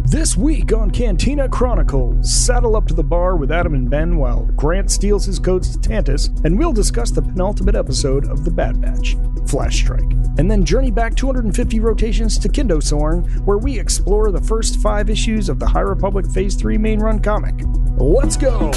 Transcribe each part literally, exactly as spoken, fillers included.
This week on Cantina Chronicles, saddle up to the bar with Adam and Ben while Grant steals his codes to Tantus, and we'll discuss the penultimate episode of The Bad Batch, Flash Strike. And then journey back two hundred fifty rotations to Kindosorn, where we explore the first five issues of the High Republic Phase three main run comic. Let's go!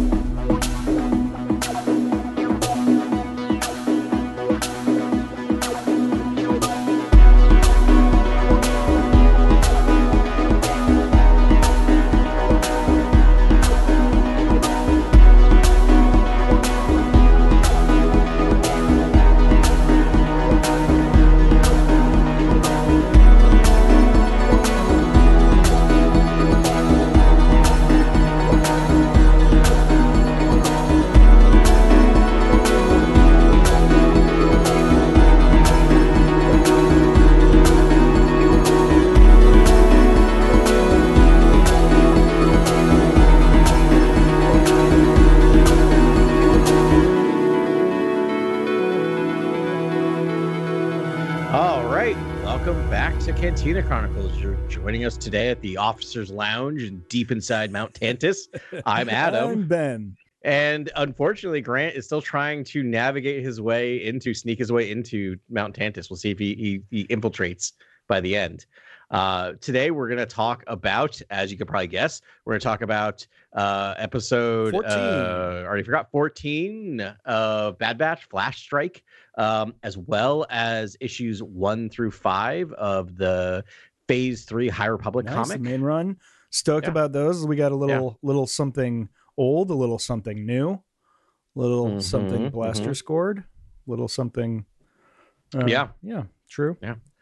Cantina Chronicles. You're joining us today at the Officers Lounge and deep inside Mount Tantus. I'm Adam. I'm Ben. And unfortunately, Grant is still trying to navigate his way into, sneak his way into Mount Tantus. We'll see if he, he, he infiltrates by the end. Uh, today, we're going to talk about, as you could probably guess, we're going to talk about uh, episode fourteen. Uh, already forgot fourteen of Bad Batch, Flash Strike, um, as well as issues one through five of the Phase three High Republic Nice, comic. The main run. Stoked Yeah. about those. We got a little Yeah. little something old, a little something new, little Mhm, something blaster mhm. scored, little something. Uh, Yeah. yeah, true.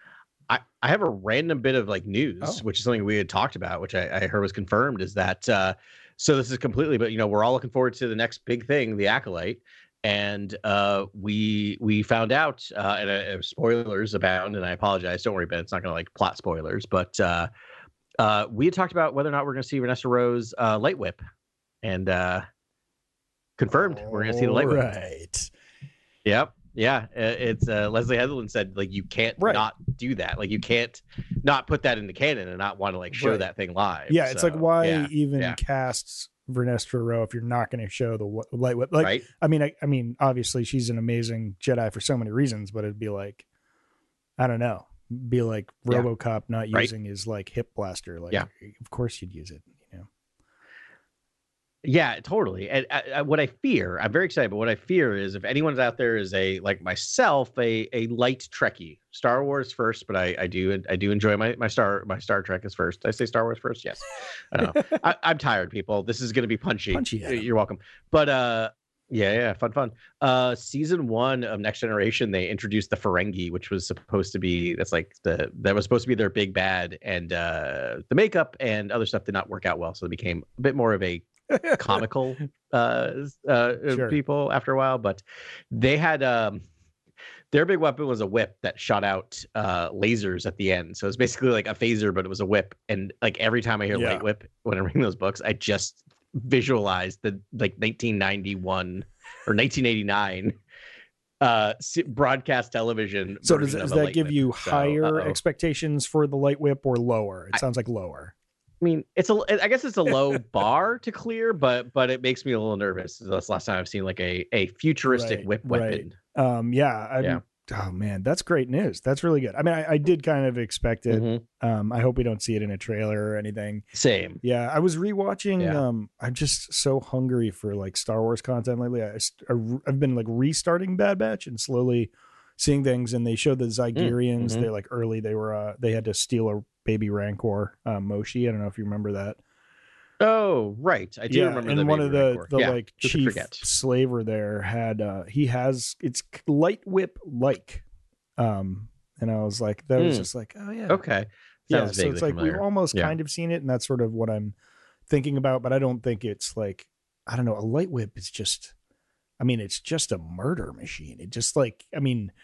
I, I have a random bit of like news, Oh. which is something we had talked about, which I, I heard was confirmed, is that uh, so this is completely, but you know, we're all looking forward to the next big thing, the Acolyte, and uh, we we found out, uh, and uh, spoilers abound, and I apologize, don't worry, Ben, it's not going to like plot spoilers, but uh, uh, we had talked about whether or not we're going to see Vanessa Rose uh, Light Whip, and uh, confirmed we're going to see the Light Whip. Right. Yep. Yeah, uh, it's uh, Leslie Headland said like you can't Right. not do that. Like you can't not put that in the canon and not want to like show Right. that thing live. Yeah, it's So, like why yeah, even yeah. cast Vernestra Rowe if you're not going to show the wh- light whip? Like, right? I mean, I, I mean, obviously she's an amazing Jedi for so many reasons, but it'd be like, I don't know, be like Yeah. RoboCop not Right. using his like hip blaster. Like, Yeah. of course you'd use it. You know. Yeah, totally. And I, I, what I fear, I'm very excited, but what I fear is if anyone's out there is a like myself, a a light Trekkie, Star Wars first, but I, I do I do enjoy my my Star my Star Trek is first. Did I say Star Wars first? Yes. I don't know. I, I'm tired, people. This is going to be punchy. Punchy, Adam. You're welcome. But uh, yeah, yeah, fun, fun. Uh, season one of Next Generation, they introduced the Ferengi, which was supposed to be that's like the that was supposed to be their big bad, and uh, the makeup and other stuff did not work out well, so it became a bit more of a comical uh, uh, Sure. people after a while. But they had um, their big weapon was a whip that shot out uh, lasers at the end, so it's basically like a phaser, but it was a whip. And like every time I hear Yeah. light whip when I'm reading those books, I just visualize the like nineteen ninety-one or nineteen eighty-nine uh s- broadcast television. So does, version does of a that light give whip. you So, higher uh-oh. expectations for the light whip or lower? It I- sounds like lower. I mean, it's a. I guess it's a low bar to clear, but but it makes me a little nervous. That's the last time I've seen like a a futuristic Right, whip right. weapon. Um, yeah, I'm, Yeah. Oh man, that's great news. That's really good. I mean, I, I did kind of expect it. Mhm. Um, I hope we don't see it in a trailer or anything. Same. Yeah, I was rewatching. Yeah. Um, I'm just so hungry for like Star Wars content lately. I, st- I- I've been like restarting Bad Batch and slowly seeing things. And they showed the Zygerians. mhm. They like early. They were. Uh, they had to steal a baby Rancor, uh, Moshi. I don't know if you remember that. Oh, right. I do yeah, remember. and the one baby of the Rancor. the Yeah, like who could chief forget? slaver there had. Uh, he has it's light whip like. Um, and I was like, that was Hmm. just like, oh yeah, Okay. yeah. Sounds So vaguely it's like familiar. we've almost Yeah. kind of seen it, and that's sort of what I'm thinking about. But I don't think it's like, I don't know, a light whip is just, I mean, it's just a murder machine. It just like, I mean,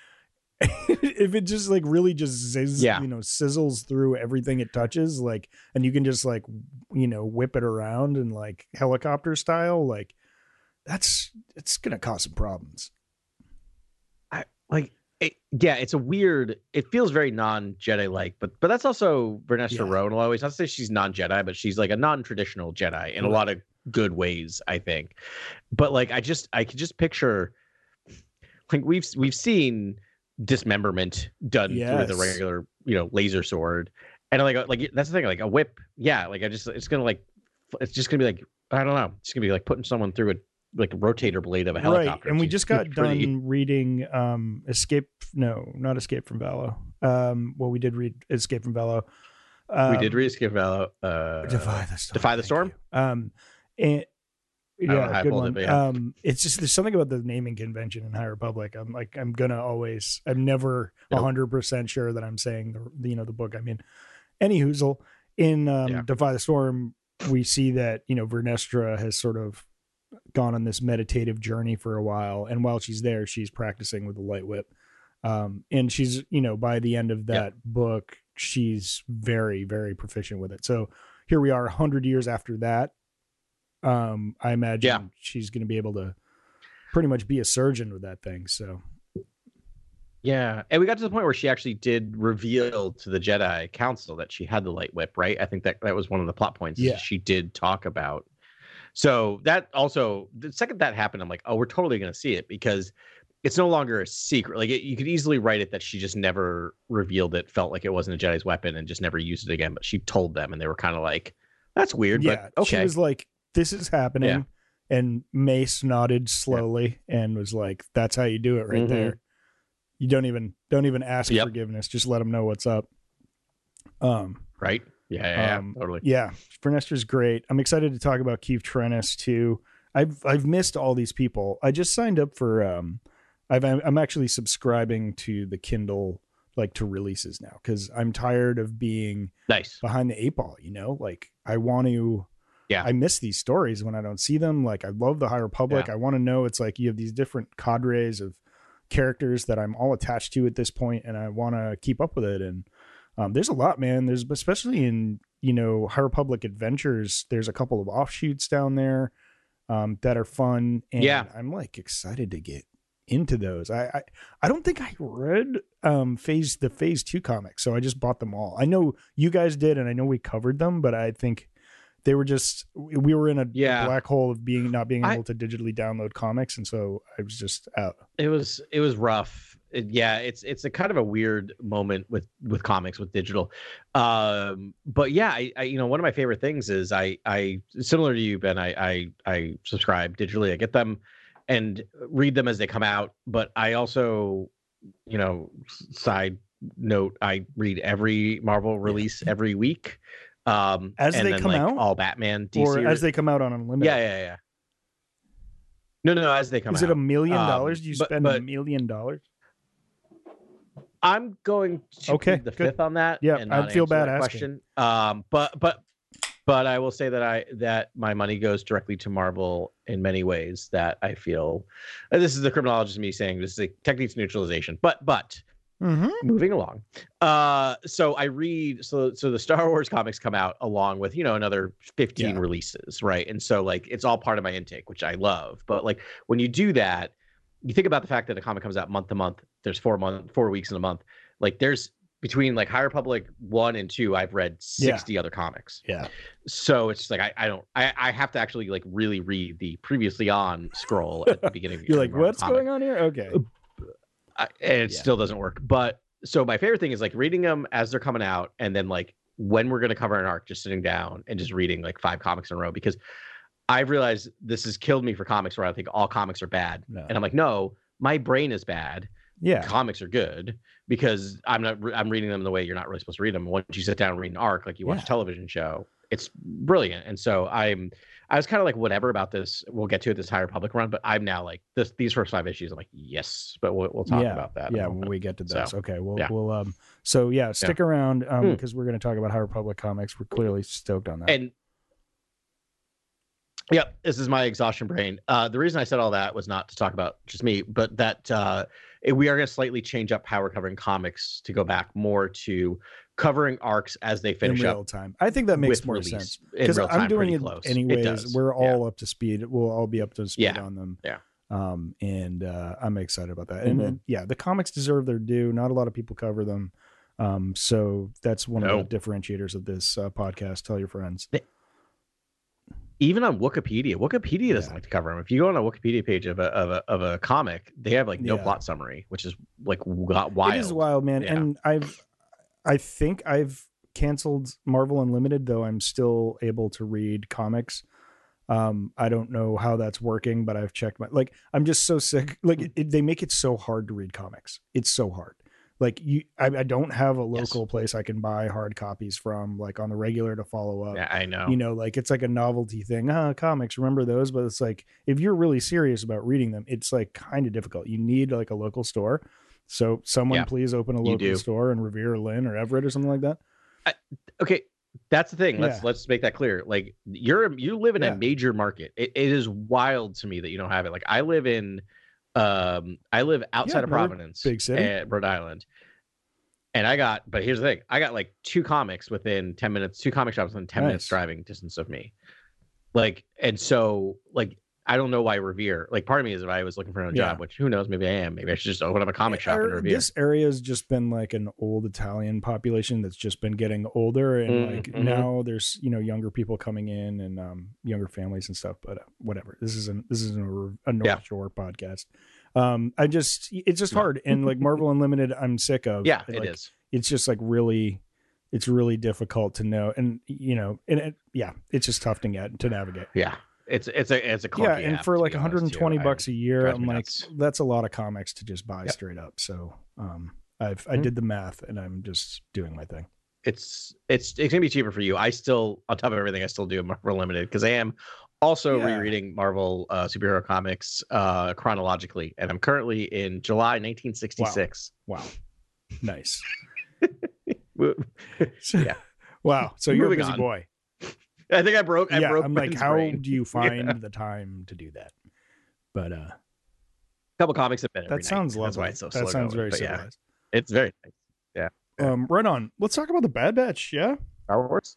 if it just like really just sizz, Yeah. you know, sizzles through everything it touches, like, and you can just like, you know, whip it around and like helicopter style, like that's it's gonna cause some problems. I like It, yeah, it's a weird. It feels very non-Jedi like, but but that's also Vernestra Yeah. Rowe in a lot of ways. Not to say she's non-Jedi, but she's like a non-traditional Jedi in a Right. lot of good ways, I think. But like, I just I could just picture, like we've we've seen dismemberment done Yes. with a regular, you know, laser sword, and like like that's the thing. Like a whip, yeah. Like I just it's gonna like it's just gonna be like I don't know. It's gonna be like putting someone through a like rotator blade of a helicopter. Right, and we It's just got pretty... done reading um Escape no not Escape from Valo. Um well we did read Escape from Valo. Um, we did read Escape from Valo. Uh Defy the Storm. Defy the Storm. You. Um and yeah, good one. It, yeah. Um it's just there's something about the naming convention in High Republic. I'm like I'm gonna always I'm never a hundred percent sure that I'm saying the you know the book. I mean any hoozle in um yeah. Defy the Storm, we see that, you know, Vernestra has sort of gone on this meditative journey for a while, and while she's there she's practicing with the light whip, um and she's, you know, by the end of that yeah. book she's very very proficient with it. So here we are a hundred years after that. um I imagine yeah. she's going to be able to pretty much be a surgeon with that thing. So yeah, and we got to the point where she actually did reveal to the Jedi Council that she had the light whip, right? I think that that was one of the plot points. Yeah, she did talk about. So that also, the second that happened, I'm like, oh, we're totally going to see it, because it's no longer a secret. Like it, you could easily write it that she just never revealed it, felt like it wasn't a Jedi's weapon, and just never used it again. But she told them, and they were kind of like, that's weird. Yeah, but okay. She was like, this is happening. Yeah. And Mace nodded slowly yeah. and was like, that's how you do it right mm-hmm. there. You don't even, don't even ask yep. forgiveness. Just let them know what's up. Um, right. Yeah, yeah, um, yeah, totally. Yeah, Vernestra's great. I'm excited to talk about Keith Trennis too. I've I've missed all these people. I just signed up for. Um, I've I'm actually subscribing to the Kindle, like to releases now, because I'm tired of being nice behind the eight ball. You know, like I want to. Yeah, I miss these stories when I don't see them. Like I love the High Republic. Yeah. I want to know. It's like you have these different cadres of characters that I'm all attached to at this point, and I want to keep up with it. And Um, there's a lot, man. There's especially in, you know, High Republic Adventures. There's a couple of offshoots down there um, that are fun. And yeah. I'm like excited to get into those. I, I, I don't think I read um, phase the phase two comics, so I just bought them all. I know you guys did, and I know we covered them, but I think they were just, we were in a yeah. black hole of being, not being able I, to digitally download comics. And so I was just out. It was, it was rough. It, yeah, it's it's a kind of a weird moment with with comics, with digital, um, but yeah, I, I you know one of my favorite things is I I similar to you, Ben. I I I subscribe digitally. I get them and read them as they come out. But I also, you know, side note, I read every Marvel release yeah. every week, um, as and they then, come like, out, all Batman, D C, or as they come out on Unlimited. Yeah, yeah, yeah. No, no, no as they come is out. Is it a million dollars? Um, Do you but, spend but, a million dollars? I'm going to okay, plead the good. fifth on that. Yeah, and I'd feel bad asking. Question. Um, but but but I will say that I that my money goes directly to Marvel in many ways. That I feel uh, this is the criminologist in me saying this is a techniques neutralization. But but mm-hmm. moving along. Uh, so I read so so the Star Wars comics come out along with, you know, another fifteen yeah. releases, right? And so like it's all part of my intake, which I love. But like when you do that, you think about the fact that a comic comes out month to month. There's four month, four weeks in a month. Like there's between like High Republic one and two, I've read sixty yeah. other comics. Yeah. So it's just like I, I don't I, I have to actually like really read the previously on scroll at the beginning. You're like, what's comic. going on here? Okay. I, and it yeah. still doesn't work. But so my favorite thing is like reading them as they're coming out, and then like when we're gonna cover an arc, just sitting down and just reading like five comics in a row, because I've realized this has killed me for comics where I think all comics are bad. No. And I'm like, no, my brain is bad. Yeah. Comics are good because I'm not, I'm reading them the way you're not really supposed to read them. Once you sit down and read an arc, like you watch yeah. a television show, it's brilliant. And so I'm, I was kind of like, whatever about this, we'll get to it this High Republic run, but I'm now like this, these first five issues, I'm like, yes, but we'll, we'll talk yeah. about that. Yeah. When we get to this. So, okay. We'll, yeah. we'll, um, so yeah, stick yeah. around, um, hmm. because we're going to talk about High Republic comics. We're clearly stoked on that. And, Yep, this is my exhaustion brain. Uh, the reason I said all that was not to talk about just me, but that uh, we are going to slightly change up how we're covering comics to go back more to covering arcs as they finish in real up time. I think that makes more release. sense because I'm doing it close. anyways. It We're all yeah. up to speed. We'll all be up to speed yeah. on them. Yeah. Um, and uh, I'm excited about that. Mm-hmm. And, and yeah, the comics deserve their due. Not a lot of people cover them. Um, so that's one No. of the differentiators of this uh, podcast. Tell your friends. Even on Wikipedia, Wikipedia doesn't Yeah. like to cover them. If you go on a Wikipedia page of a of a, of a comic, they have like no Yeah. plot summary, which is like wild. It is wild, man. Yeah. And I've, I think I've canceled Marvel Unlimited, though I'm still able to read comics. Um, I don't know how that's working, but I've checked my, like, I'm just so sick. Like it, it, they make it so hard to read comics. It's so hard. Like you, I, I don't have a local Yes. place I can buy hard copies from, like on the regular to follow up. Yeah, I know. You know, like it's like a novelty thing. Ah, comics, remember those? But it's like, if you're really serious about reading them, it's like kind of difficult. You need like a local store. So someone Yeah, please open a you local do. store in Revere, Lynn, or Everett or something like that. Okay, that's the thing. Let's Yeah. let's make that clear. Like you're you live in Yeah. a major market. It, it is wild to me that you don't have it. Like I live in, um, I live outside Yeah, of another Providence, big city. at Rhode Island, and I got. But here's the thing: I got like two comics within ten minutes. Two comic shops within ten minutes Nice. driving distance of me. Like, and so like. I don't know why Revere. Like, part of me is if I was looking for a Yeah. job, which who knows, maybe I am. Maybe I should just open up a comic shop in Or Revere. This area has just been like an old Italian population that's just been getting older, and Mm, like mhm. now there's you know younger people coming in and um, younger families and stuff. But uh, whatever. This isn't this isn't a, a North Yeah. Shore podcast. Um, I just it's just No. hard, and like Marvel Unlimited, I'm sick of. Yeah, Like, it is. It's just like really, it's really difficult to know, and you know, and it, yeah, it's just tough to get to navigate. Yeah, it's it's a it's a Yeah, clunky and app, for to like be honest, one hundred twenty too. bucks a year, drives I'm me like, nuts. that's a lot of comics to just buy Yep. straight up. So, um, I've I Mhm. did the math, and I'm just doing my thing. It's it's it's gonna be cheaper for you. I still, on top of everything, I still do Marvel Limited because I am also Yeah. rereading Marvel uh, superhero comics uh, chronologically, and I'm currently in July nineteen sixty-six. Wow, nice. Yeah. Wow. So you're a Moving busy on. boy. I think I broke. I yeah, broke I'm like, Ben's how brain. do you find Yeah. the time to do that? But uh, couple comics have been every that night. sounds lovely. That's why it's so that slow sounds going, very but yeah, civilized. it's very nice. Yeah. Um, right on. Let's talk about the Bad Batch. Yeah. Star Wars.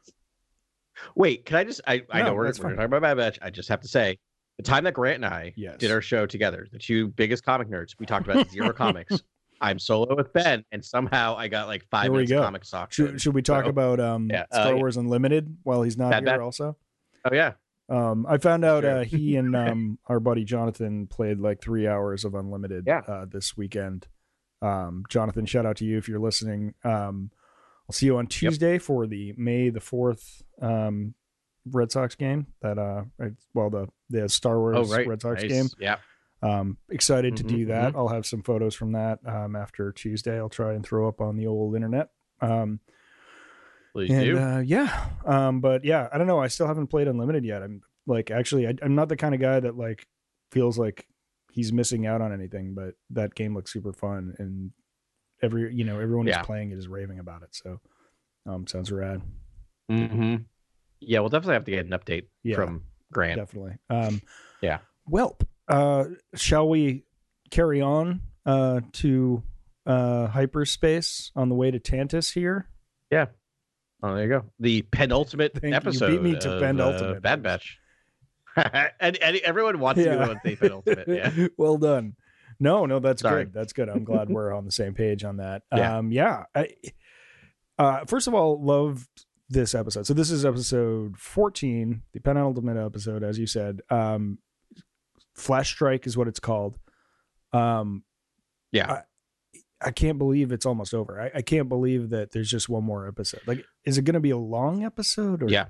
Wait, can I just? I, I No, know we're, we're that's fine. talking about Bad Batch. I just have to say, the time that Grant and I Yes. did our show together, the two biggest comic nerds, we talked about zero comics. I'm solo with Ben, and somehow I got like five Here we minutes go. of comic talk. Should, should we talk So- about um yeah, uh, Star yeah. Wars Unlimited while he's not Bad here? Batch. Also, Oh yeah, um, I found out Sure. uh, he and um our buddy Jonathan played like three hours of Unlimited. Yeah. Uh, this weekend. Um, Jonathan, shout out to you if you're listening. Um, I'll see you on Tuesday for the May the fourth um Red Sox game. That uh, it's- well the the Star Wars oh right, Red Sox nice. game. Yeah, Um, excited to Mhm, do that. I'll have some photos from that um, after Tuesday. I'll try and throw up on the old internet. Um, please and do. uh, yeah, um, but yeah, I don't know. I still haven't played Unlimited yet. I'm like, actually, I, I'm not the kind of guy that like feels like he's missing out on anything. But that game looks super fun, and every you know everyone Yeah. who's playing it is raving about it. So, um, sounds rad. hmm Yeah, we'll definitely have to get an update Yeah. from Grant. Definitely. Um, Yeah. Well, uh, shall we carry on uh, to uh, hyperspace on the way to Tantus here? Oh, there you go. The penultimate Thank you. You episode. beat me to of, penultimate. Uh, Bad Batch. and, and everyone wants to be the one to say penultimate. Yeah. Well done. No, no, that's Sorry. good. That's good. I'm glad we're on the same page on that. Yeah. Um, yeah. I, uh, first of all, loved this episode. So this is episode fourteen, the penultimate episode, as you said. Um, Flash Strike is what it's called. Um, Yeah. I, I can't believe it's almost over. I, I can't believe that there's just one more episode. Like, is it going to be a long episode? Or? Yeah.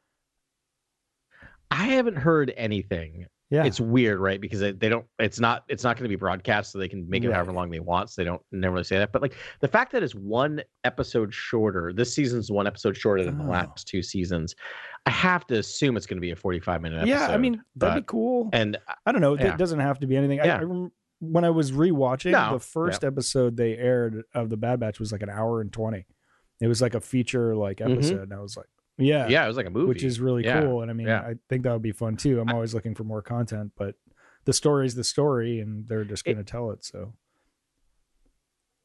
I haven't heard anything. Yeah. It's weird, right? Because they, they don't. It's not. It's not going to be broadcast, so they can make it Right. however long they want. So they don't never really say that. But like the fact that it's one episode shorter. This season's one episode shorter than Oh. the last two seasons. I have to assume it's going to be a forty-five minute episode. yeah. I mean, that'd but- be cool. and I don't know. Yeah. It doesn't have to be anything. I, Yeah. I rem- when I was rewatching, No. the first episode they aired of the Bad Batch was like an hour and twenty. It was like a feature like Mhm. episode, and I was like, yeah, yeah, it was like a movie, which is really Yeah. cool. And I mean, Yeah. I think that would be fun too. I'm always looking for more content, but the story's the story, and they're just It- going to tell it. So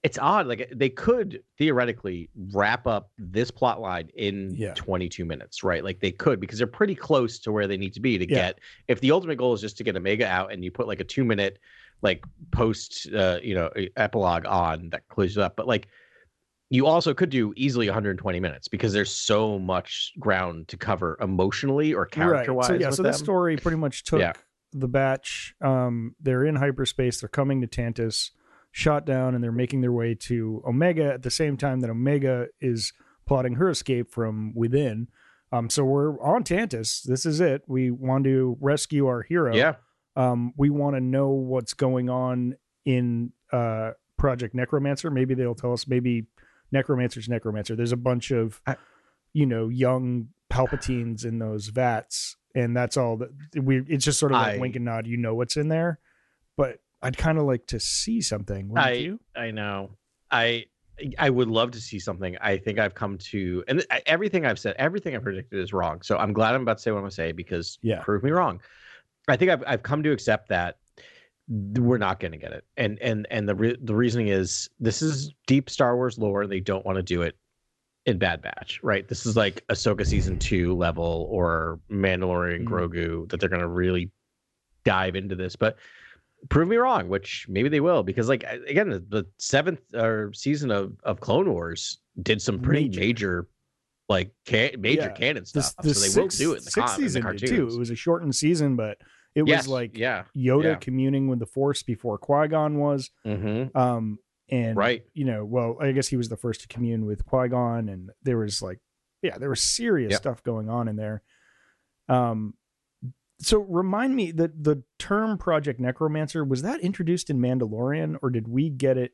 it's odd. Like they could theoretically wrap up this plot line in Yeah. twenty-two minutes, right? Like they could, because they're pretty close to where they need to be to Yeah. get, if the ultimate goal is just to get Omega out and you put like a two minute, like post, uh, you know, epilogue on that closes it up. But like, you also could do easily one hundred twenty minutes because there's so much ground to cover emotionally or character wise. Right. So yeah, so them. this story pretty much took Yeah. the batch. Um, they're in hyperspace. They're coming to Tantus, shot down, and they're making their way to Omega at the same time that Omega is plotting her escape from within. Um, so we're on Tantus. This is it. We want to rescue our hero. Yeah. Um, we want to know what's going on in uh, Project Necromancer. Maybe they'll tell us. Maybe Necromancer's Necromancer. There's a bunch of, I, you know, young Palpatines in those vats, and that's all that we. It's just sort of like I, wink and nod. You know what's in there, but I'd kind of like to see something. Wouldn't I you? I know. I I would love to see something. I think I've come to, and everything I've said, everything I predicted is wrong. So I'm glad I'm about to say what I'm going to say because yeah. prove me wrong. I think I've I've come to accept that we're not going to get it, and and and the re- the reasoning is this is deep Star Wars lore. They don't want to do it in Bad Batch, right? This is like Ahsoka season two level or Mandalorian Mm. Grogu that they're going to really dive into this, but prove me wrong, which maybe they will, because like again, the, the seventh or season of, of Clone Wars did some pretty major, major like ca- major Yeah. canon The, stuff. the so they sixth, will do it in the, sixth com- in the season did cartoons too. It was a shortened season, but it yes, was like yeah, Yoda yeah. communing with the Force before Qui-Gon was. Mm-hmm. Um, and right, you know, well, I guess he was the first to commune with Qui-Gon, and there was like, yeah, there was serious yep. stuff going on in there. Um, so remind me that the term Project Necromancer, was that introduced in Mandalorian, or did we get it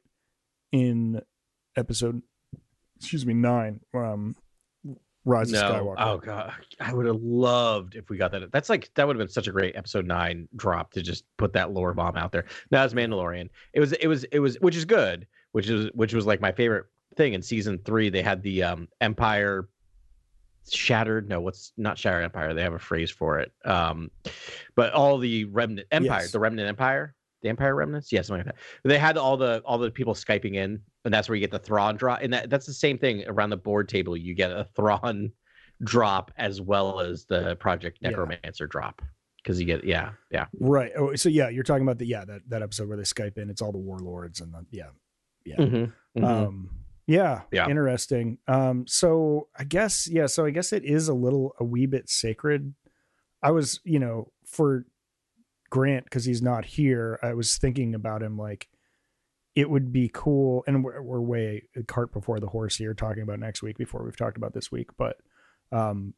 in episode, excuse me, nine, um, Rise no. of Skywalker? Oh god, I would have loved if we got that. That's like that would have been such a great episode nine drop to just put that lore bomb out there. Now it's Mandalorian. It was it was it was which is good, which is which was like my favorite thing in season three. They had the um Empire shattered. No, what's not shattered Empire? They have a phrase for it. Um, but all the remnant Empire, Yes. the remnant Empire. The Empire remnants, yeah, something like that. They had all the all the people Skyping in, and that's where you get the Thrawn drop. And that, that's the same thing around the board table. You get a Thrawn drop as well as the Project Necromancer yeah. drop, because you get yeah, yeah. Right. Oh, so yeah, you're talking about the yeah that, that episode where they Skype in. It's all the warlords and the yeah, yeah, mm-hmm, mm-hmm. um, yeah, yeah. Interesting. Um, so I guess yeah, so I guess it is a little a wee bit sacred. I was you know for Grant, because he's not here, I was thinking about him like it would be cool, and we're, we're way a cart before the horse here talking about next week before we've talked about this week, but um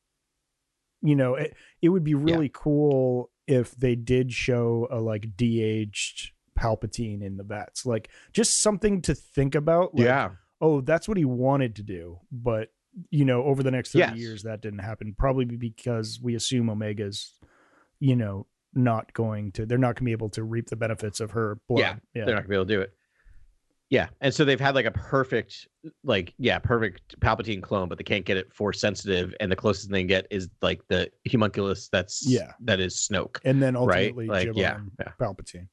you know it, it would be really yeah. cool if they did show a like de-aged Palpatine in the vets, like just something to think about, like, yeah oh, that's what he wanted to do, but you know over the next thirty yes. years that didn't happen, probably because we assume Omega's you know not going to, they're not going to be able to reap the benefits of her blood. Yeah, yeah, they're not gonna be able to do it. Yeah, and so they've had like a perfect, like yeah, perfect Palpatine clone, but they can't get it Force sensitive, and the closest they can get is like the homunculus that's yeah that is Snoke, and then ultimately right? like yeah, yeah, yeah, Palpatine.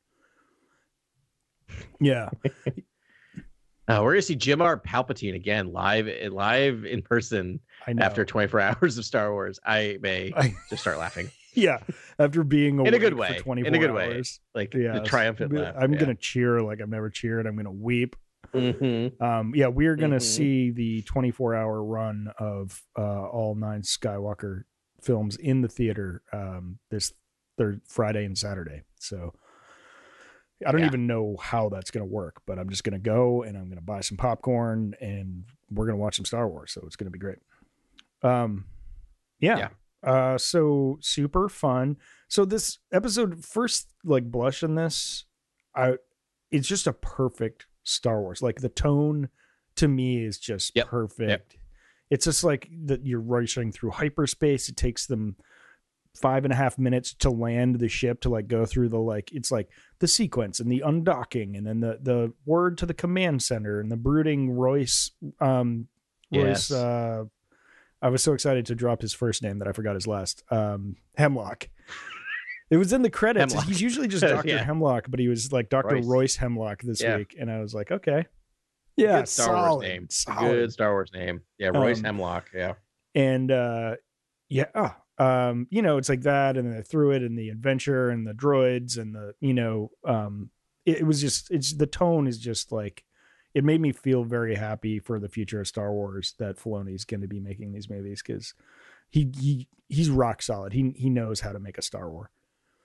Yeah. Uh, we're gonna see Jimar Palpatine again live, live in person after twenty-four hours of Star Wars. I may I... just start laughing. Yeah, after being in a good way, for twenty-four in a good hours. way, like yeah, the triumphant laugh. I'm yeah. gonna cheer like I've never cheered. I'm gonna weep. Mm-hmm. Um, yeah, we're gonna mm-hmm. see the twenty-four hour run of uh, all nine Skywalker films in the theater um, this third Friday and Saturday. So I don't yeah. even know how that's gonna work, but I'm just gonna go and I'm gonna buy some popcorn and we're gonna watch some Star Wars. So it's gonna be great. Um, yeah. yeah. Uh, so super fun. So this episode, first like blush in this, I, it's just a perfect Star Wars. Like the tone to me is just yep. perfect. Yep. It's just like that you're rushing through hyperspace. It takes them five and a half minutes to land the ship, to like go through the, like, it's like the sequence and the undocking and then the, the word to the command center and the brooding Royce, um, Royce, yes. uh, I was so excited to drop his first name that I forgot his last. Um, Hemlock. It was in the credits. Hemlock. He's usually just Doctor yeah. Hemlock, but he was like Doctor Royce, Royce Hemlock this yeah. week. And I was like, okay, Yeah, Good Star solid, Wars name. solid. Good Star Wars name. Yeah, Royce Um, Hemlock. Yeah. And uh, yeah, um, you know, it's like that, and then they threw it, and the adventure, and the droids, and the you know, um, it, it was just it's the tone is just like it made me feel very happy for the future of Star Wars that Filoni's going to be making these movies because he he he's rock solid. He he knows how to make a Star Wars.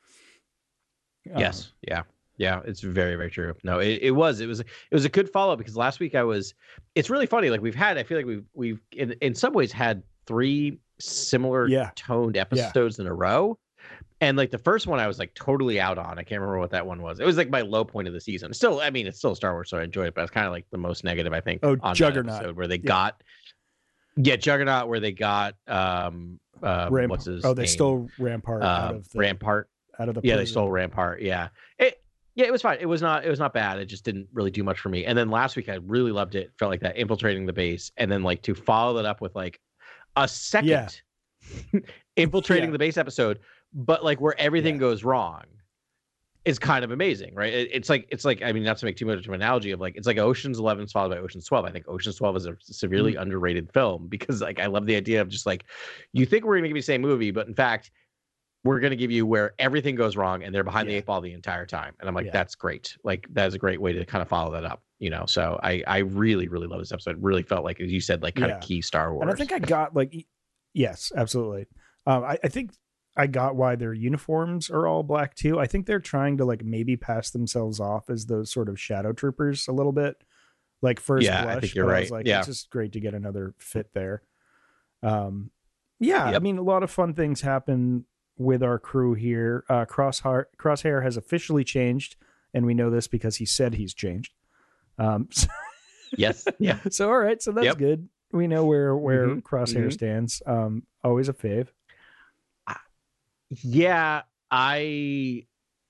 Yes. Um, yeah. Yeah. It's very, very true. No, it, it was, it was, it was a good follow because last week I was, it's really funny. Like we've had, I feel like we've, we've in, in some ways had three similar yeah. toned episodes yeah. in a row. And like the first one I was like totally out on. I can't remember what that one was. It was like my low point of the season. Still, I mean, it's still Star Wars, so I enjoyed it, but it's kind of like the most negative, I think, oh, on Juggernaut. that episode where they yeah. got, yeah, Juggernaut, where they got, um, um Ramp- what's his Oh, they name? stole Rampart uh, out of the Rampart. Out of the yeah, prison. they stole Rampart. Yeah, it yeah, it was fine. It was not it was not bad. It just didn't really do much for me. And then last week I really loved it. Felt like that infiltrating the base, and then like to follow that up with like a second yeah. infiltrating yeah. the base episode, but like where everything yeah. goes wrong is kind of amazing, right? It, it's like it's like I mean, not to make too much of an analogy of like it's like Ocean's eleven followed by Ocean's twelve. I think Ocean's twelve is a severely mm. underrated film because like I love the idea of just like you think we're gonna give you the same movie, but in fact we're going to give you where everything goes wrong and they're behind yeah. the eight ball the entire time. And I'm like, yeah. that's great. Like, that is a great way to kind of follow that up, you know? So I, I really, really love this episode. It really felt like, as you said, like kind yeah. of key Star Wars. And I think I got like, yes, absolutely. Um, I, I think I got why their uniforms are all black too. I think they're trying to like maybe pass themselves off as those sort of shadow troopers a little bit. Like first yeah, blush. I think you're right. I was like, yeah. it's just great to get another fit there. Um, yeah, yep. I mean, a lot of fun things happen with our crew here. Uh, Crosshair, Crosshair has officially changed, and we know this because he said he's changed. Um, so yes, yeah. So all right, so that's yep. good. We know where where mm-hmm. Crosshair mm-hmm. stands. Um, always a fave. Uh, yeah, I.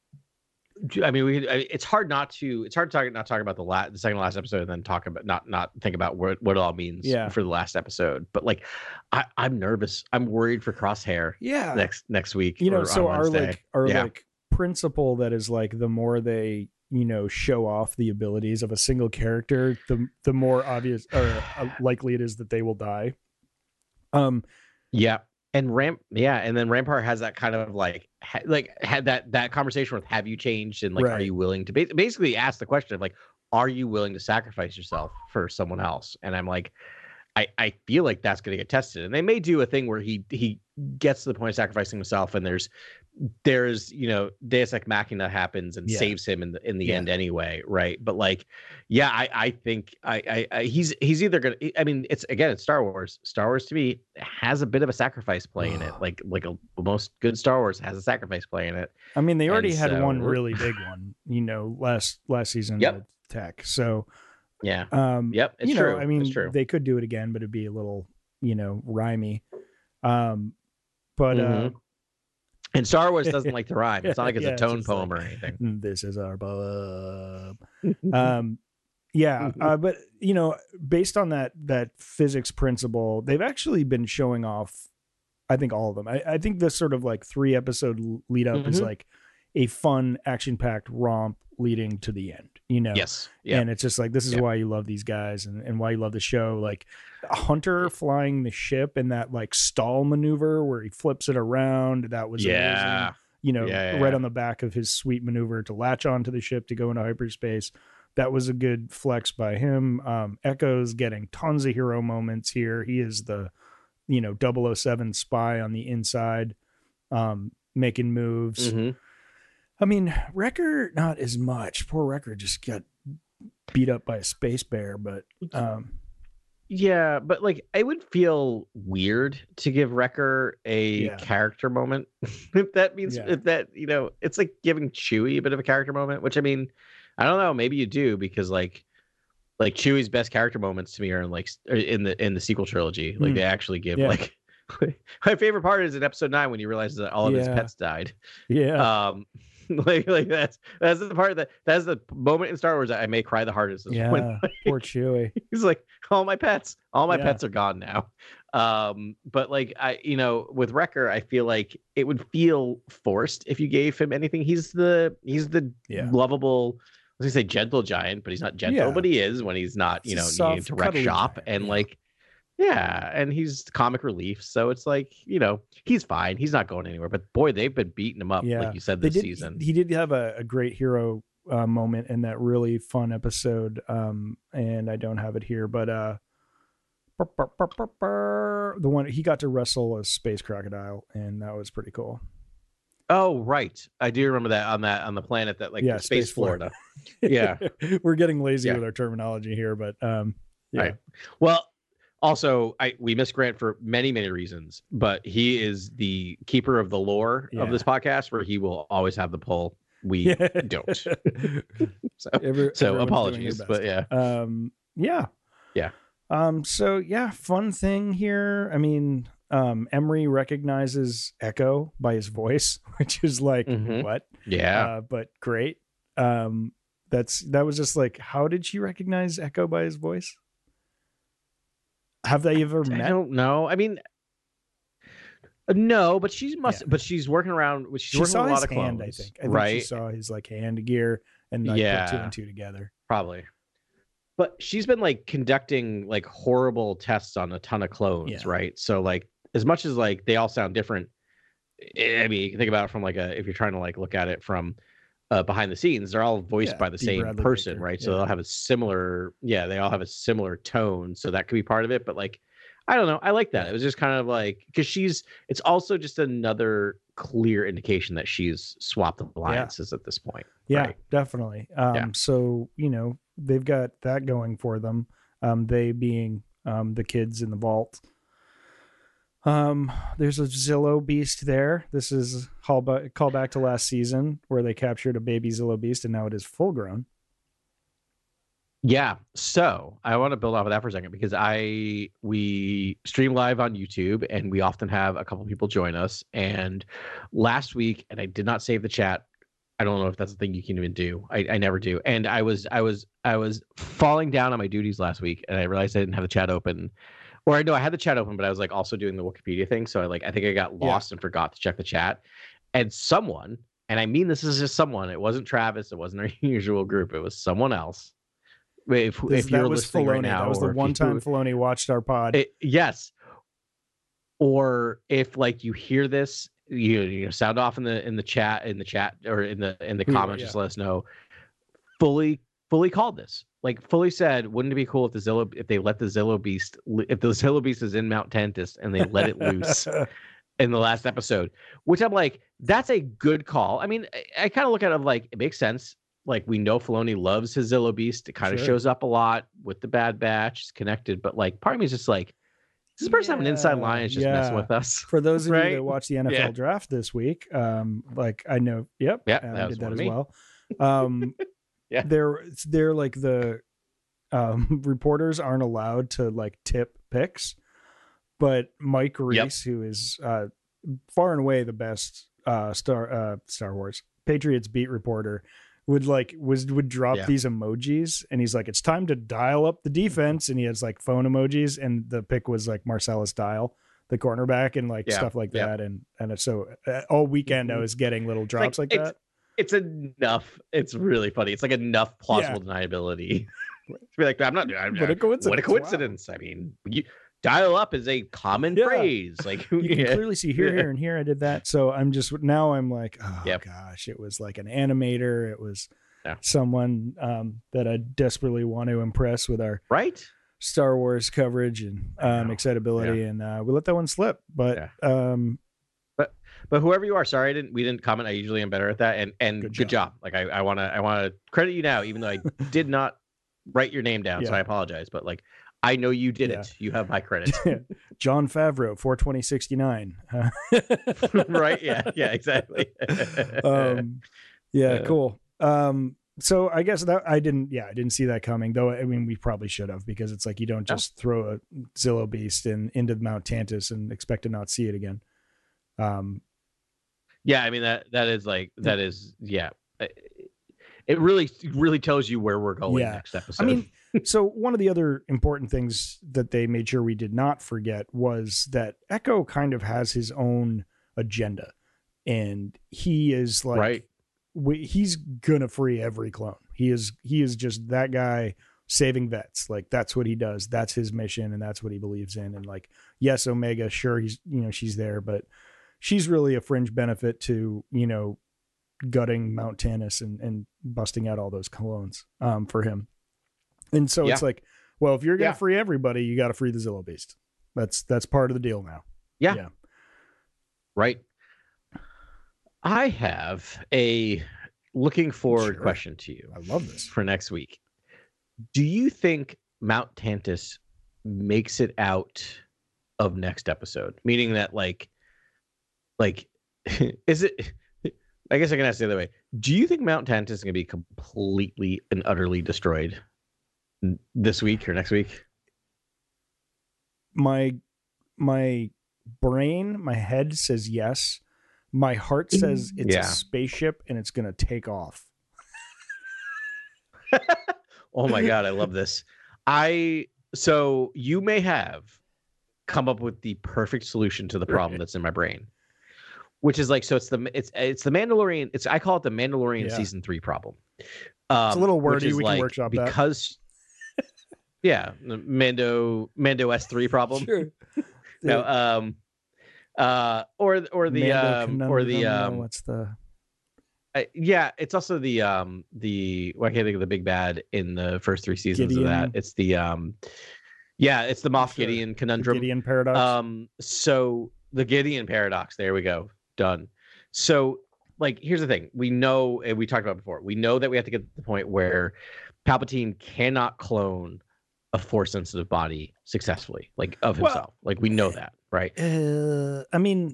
I mean, we. It's hard not to. It's hard to talk, not talk about the last, the second to last episode, and then talk about not not think about what what it all means yeah. for the last episode. But like, I, I'm nervous. I'm worried for Crosshair. Yeah. Next next week. You know, so our like our yeah. like principle that is like the more they you know show off the abilities of a single character, the the more obvious or uh, likely it is that they will die. Um. Yeah. And Ramp, yeah, and then Rampart has that kind of like, ha, like had that that conversation with, have you changed, and like, right. are you willing to ba- basically ask the question of like, are you willing to sacrifice yourself for someone else? And I'm like, I I feel like that's going to get tested, and they may do a thing where he he gets to the point of sacrificing himself, and there's there's you know Deus Ex Machina happens and yeah. saves him in the in the yeah. end anyway, right? But like, yeah, I I think I, I I he's he's either gonna. I mean, it's again, it's Star Wars. Star Wars to me has a bit of a sacrifice play in it. Like like a, most good Star Wars has a sacrifice play in it. I mean, they already and had so, one really big one, you know, last last season yep. with Tech. So yeah, um, yep, it's you true. know, I mean, it's true. They could do it again, but it'd be a little, you know, rhymey. Um, but. Mm-hmm. uh And Star Wars doesn't like to rhyme. It's not like it's yeah, a tone it's poem like, or anything. This is our bub. um, yeah, uh, but you know, based on that that physics principle, they've actually been showing off. I think all of them. I, I think this sort of like three episode lead up mm-hmm. is like a fun, action packed romp leading to the end. You know, yes, yeah. And it's just like this is yep. why you love these guys and, and why you love the show. Like Hunter flying the ship and that like stall maneuver where he flips it around. That was yeah. amazing. You know, yeah, yeah, right yeah. on the back of his sweet maneuver to latch onto the ship to go into hyperspace. That was a good flex by him. Um, Echo's getting tons of hero moments here. He is the, you know, double oh seven spy on the inside, um, making moves. Mm-hmm. I mean, Wrecker, not as much. Poor Wrecker just got beat up by a space bear, but um, yeah, but like it would feel weird to give Wrecker a yeah. character moment. If that means yeah. if that, you know, it's like giving Chewie a bit of a character moment, which I mean, I don't know, maybe you do because like like Chewie's best character moments to me are in like in the in the sequel trilogy. Like mm. they actually give yeah. like my favorite part is in episode nine when he realizes that all of yeah. his pets died. Yeah. Um like like that's that's the part that that's the moment in Star Wars that I may cry the hardest. Yeah, when, like, poor Chewie. He's like, all my pets, all my yeah. pets are gone now. Um, but like I, you know, with Wrecker, I feel like it would feel forced if you gave him anything. He's the he's the yeah. lovable, I was gonna say gentle giant, but he's not gentle, Yeah. but he is when he's not, you He's a know, soft, needing to wreck cuddly shop. giant, And yeah. like, yeah, and he's comic relief. So it's like, you know, he's fine. He's not going anywhere. But boy, they've been beating him up, Yeah. like you said, They this did, season. He did have a, a great hero uh, moment in that really fun episode. Um, and I don't have it here, but uh, burr, burr, burr, burr, burr, the one he got to wrestle a space crocodile, and that was pretty cool. Oh, right. I do remember that on that on the planet that like Yeah, Space, Space Florida. Yeah. We're getting lazy Yeah. with our terminology here, but um, yeah. Right. Well, also, I we miss Grant for many, many reasons, but he is the keeper of the lore Yeah. of this podcast, where he will always have the pull. We Yeah. don't. So, Every- so everyone's doing their apologies, best. but yeah. Um, yeah. Yeah. Um, so yeah, fun thing here. I mean, um, Emery recognizes Echo by his voice, which is like, Mhm. what? Yeah. Uh, but great. Um, that's, that was just like, how did she recognize Echo by his voice? Have they ever I met? don't know. I mean, uh, no, but she must. Yeah. But she's working around. She's She working saw with a his lot of hand, clones, I think. I think right? she saw his like hand gear and like Yeah. put two and two together. Probably. But she's been like conducting like horrible tests on a ton of clones, Yeah. right? So like, as much as like they all sound different, I I mean, you can think about it from like a if you're trying to like look at it from uh, behind the scenes, they're all voiced Yeah, by the D. same Bradley person, Baker, right? So yeah. they'll have a similar, yeah, they all have a similar tone, so that could be part of it. But like, I don't know, I like that. It was just kind of like because she's, it's also just another clear indication that she's swapped alliances at this point. Yeah, right? definitely. Um, Yeah. So, you know, they've got that going for them. Um, they being um, the kids in the vault. Um, there's a Zillow beast there. This is call back, call back to last season where they captured a baby Zillow beast, and now it is full grown. Yeah. So I want to build off of that for a second because I we stream live on YouTube and we often have a couple people join us. And last week, and I did not save the chat. I don't know if that's a thing you can even do. I, I never do. And I was I was I was falling down on my duties last week, and I realized I didn't have the chat open. Or I know I had the chat open, but I was like also doing the Wikipedia thing. So I like I think I got lost and forgot to check the chat. And someone, and I mean this is just someone. It wasn't Travis. It wasn't our usual group. It was someone else. If, This- if you're that was listening Filoni. right now, that was the or if one you- time Filoni watched our pod. it, yes. Or if like you hear this, you you know, sound off in the in the chat in the chat or in the in the Yeah, comments. yeah. Just let us know. Fully fully called this. Like fully said, wouldn't it be cool if the Zillow if they let the Zillow beast if the Zillow beast is in Mount Tantus and they let it loose in the last episode? Which I'm like, that's a good call. I mean, I, I kind of look at it like it makes sense. Like we know Filoni loves his Zillow beast. It kind of Sure. shows up a lot with the Bad Batch. It's connected, but like part of me is just like, does this person have an inside Yeah, line? It's just yeah. messing with us. For those of you Right? that watch the N F L Yeah. draft this week, um, like I know, yep, Yep, Adam that was did that one as of me. well. Um, Yeah. they're they're like the um, reporters aren't allowed to like tip picks, but Mike Reese, who is uh, far and away the best uh, Star uh, Star Wars Patriots beat reporter, would like was would drop Yeah. these emojis, and he's like, "It's time to dial up the defense," and he has like phone emojis, and the pick was like Marcellus Dial, the cornerback, and like Yeah, stuff like yeah. that, and and so uh, all weekend I was getting little drops like, it's, that. It's enough. It's really funny. It's like enough plausible deniability to be like, I'm not. I'm, What a coincidence! What a coincidence. I mean, you, dial up is a common Yeah. phrase. Like You can yeah. clearly see here, here, and here. I did that, so I'm just now I'm like, oh Yep. gosh, it was like an animator. It was Yeah. someone um, that I desperately want to impress with our right. Star Wars coverage and I um, know. excitability, and uh, we let that one slip. But um, But whoever you are, sorry I didn't. We didn't comment. I usually am better at that. And and Good good, job. job. Like I I want to I want to credit you now, even though I did not write your name down. So Yeah. I apologize. But like I know you did Yeah. it. You have my credit. John Favreau, four twenty sixty-nine. Right? Yeah. Yeah. Exactly. um, yeah, Uh, cool. Um, so I guess that I didn't, yeah, I didn't see that coming, though. I mean, we probably should have, because it's like you don't just throw a Zillow beast in into Mount Tantus and expect to not see it again. Um, Yeah, I mean that that is like that is yeah. It really really tells you where we're going Yeah. next episode. I mean, so one of the other important things that they made sure we did not forget was that Echo kind of has his own agenda, and he is like right? we, he's gonna free every clone. He is he is just that guy saving vets. Like that's what he does. That's his mission, and that's what he believes in. And like, yes, Omega, sure, he's you know she's there, but she's really a fringe benefit to you know gutting Mount Tannis and and busting out all those clones um, for him. And so yeah. it's like, well, if you're gonna yeah. free everybody, you got to free the Zillo Beast. That's that's part of the deal now. Yeah. Yeah. Right. I have a looking forward sure. question to you. I love this for next week. Do you think Mount Tantis makes it out of next episode? Meaning that like, like, is it, I guess I can ask the other way. Do you think Mount Tantis is going to be completely and utterly destroyed this week or next week? My, my brain, my head says yes. My heart says it's yeah. a spaceship and it's going to take off. Oh my God, I love this. I so you may have come up with the perfect solution to the problem right. that's in my brain, which is like so it's the it's it's the Mandalorian. It's I call it the Mandalorian yeah. season three problem. Um, it's a little wordy. We like can workshop because that. yeah, the Mando Mando S three problem. Sure. no, um. Uh, or or the um, or the um, what's the? Uh, yeah, it's also the um the well, I can't think of the big bad in the first three seasons Gideon. of that. It's the um, yeah, it's the Moff sure. Gideon conundrum. The Gideon paradox. Um, so the Gideon paradox. There we go. Done. So like, here's the thing. We know, and we talked about it before. We know that we have to get to the point where Palpatine cannot clone a force sensitive body successfully, like of himself. Well, like we know that. Right. Uh, I mean,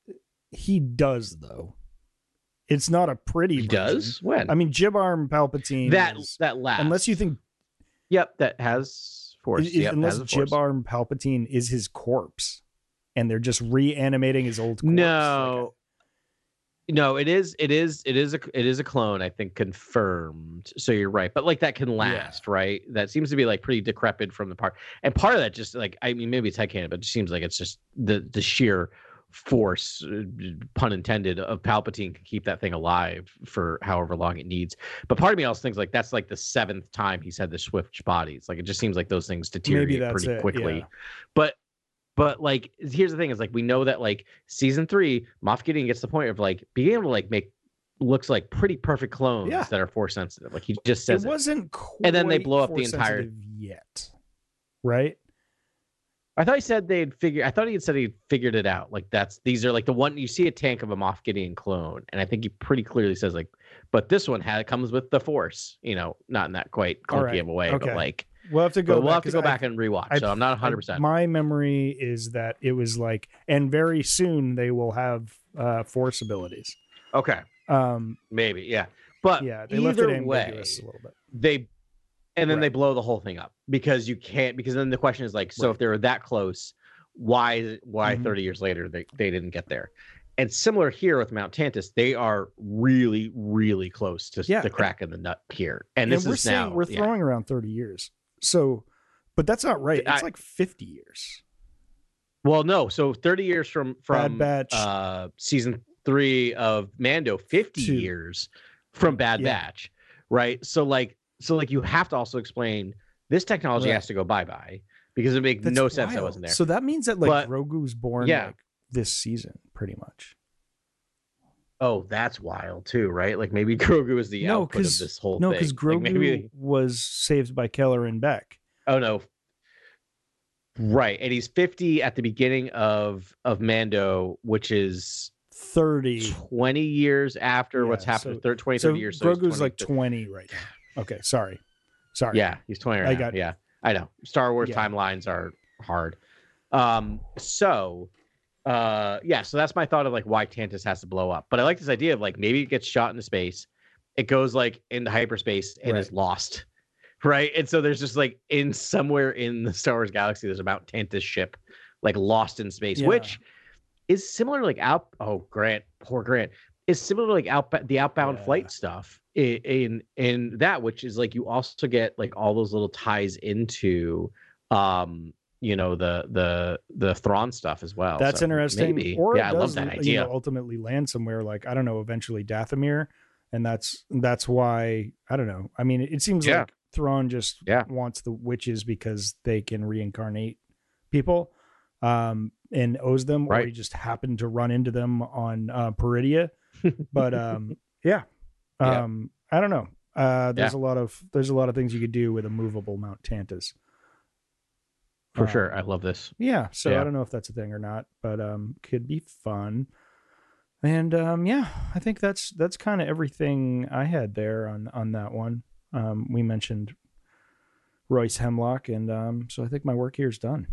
he does though. It's not a pretty. He version. does. When? I mean, Jib-Arm Palpatine. That is, that last. Unless you think. Yep, that has force. Is, yep, unless has Jib-Arm Palpatine is his corpse, and they're just reanimating his old corpse. No. Like a... No, it is. It is. It is a. It is a clone. I think confirmed. So you're right, but like that can last, yeah. right? That seems to be like pretty decrepit from the part, and part of that just like I mean maybe it's headcanon, but it seems like it's just the the sheer force, pun intended, of Palpatine can keep that thing alive for however long it needs. But part of me also thinks like that's like the seventh time he's had the switch bodies. Like it just seems like those things deteriorate pretty it, quickly. Yeah. But. But like, here's the thing: is like we know that like season three, Moff Gideon gets to the point of like being able to like make looks like pretty perfect clones yeah. that are force sensitive. Like he just says it wasn't, it. and then they blow up the entire yet, right? I thought he said they'd figure. I thought he had said he'd figured it out. Like that's these are like the one you see a tank of a Moff Gideon clone, and I think he pretty clearly says like, but this one had comes with the force. You know, not in that quite clunky right. of a way, okay. but like. We'll have to go. We'll back, have to go I, back and rewatch. I, so I'm not one hundred percent. My memory is that it was like, and very soon they will have uh, force abilities. Okay. Um, maybe, yeah. But yeah, they either left it ambiguous way, a little bit. They and then right. they blow the whole thing up because you can't. Because then the question is like, so right. if they were that close, why why mm-hmm. thirty years later they they didn't get there? And similar here with Mount Tantis, they are really really close to yeah. the crack in the nut here. And, and this we're is saying now we're yeah. throwing around thirty years. So, but that's not right. It's I, like fifty years. Well, no. So thirty years from from Bad Batch, uh, season three of Mando, fifty Two. years from Bad yeah. Batch, right? So like, so like, you have to also explain this technology right. has to go bye bye because it makes no sense that wasn't there. So that means that like but, Grogu's born yeah. like this season, pretty much. Oh, that's wild too, right? Like maybe Grogu is the no, output of this whole no, thing. No, because Grogu like maybe... was saved by Keller and Beck. Oh no. Right. And he's fifty at the beginning of of Mando, which is thirty. twenty years after yeah, what's happened. So, twenty, so thirty years. So Grogu's twenty, like twenty right now. Okay, sorry. Sorry. Yeah, he's twenty right I now. got, yeah. I know. Star Wars yeah. timelines are hard. Um, so Uh, yeah, so that's my thought of like why Tantis has to blow up. But I like this idea of like maybe it gets shot into space, it goes like into hyperspace and right. is lost, right? And so there's just like in somewhere in the Star Wars galaxy, there's a Mount Tantis ship like lost in space, yeah. which is similar to like out. Oh, Grant, poor Grant, is similar to like out the outbound yeah. flight stuff in, in in that, which is like you also get like all those little ties into um. you know, the the the Thrawn stuff as well. That's so interesting. Maybe. Or yeah, it does, I love that idea. You know, ultimately land somewhere like, I don't know, eventually Dathomir, and that's that's why I don't know. I mean, it, it seems Yeah. like Thrawn just Yeah. wants the witches because they can reincarnate people, um, and owes them, or Right. he just happened to run into them on uh, Peridia. But um, yeah, Yeah. um, I don't know. Uh, there's Yeah. a lot of there's a lot of things you could do with a movable Mount Tantus. For Um, sure. I love this. Yeah, so Yeah. I don't know if that's a thing or not, but um, could be fun. And um, yeah, I think that's that's kind of everything I had there on on that one. Um, we mentioned Royce Hemlock, and um, so I think my work here is done.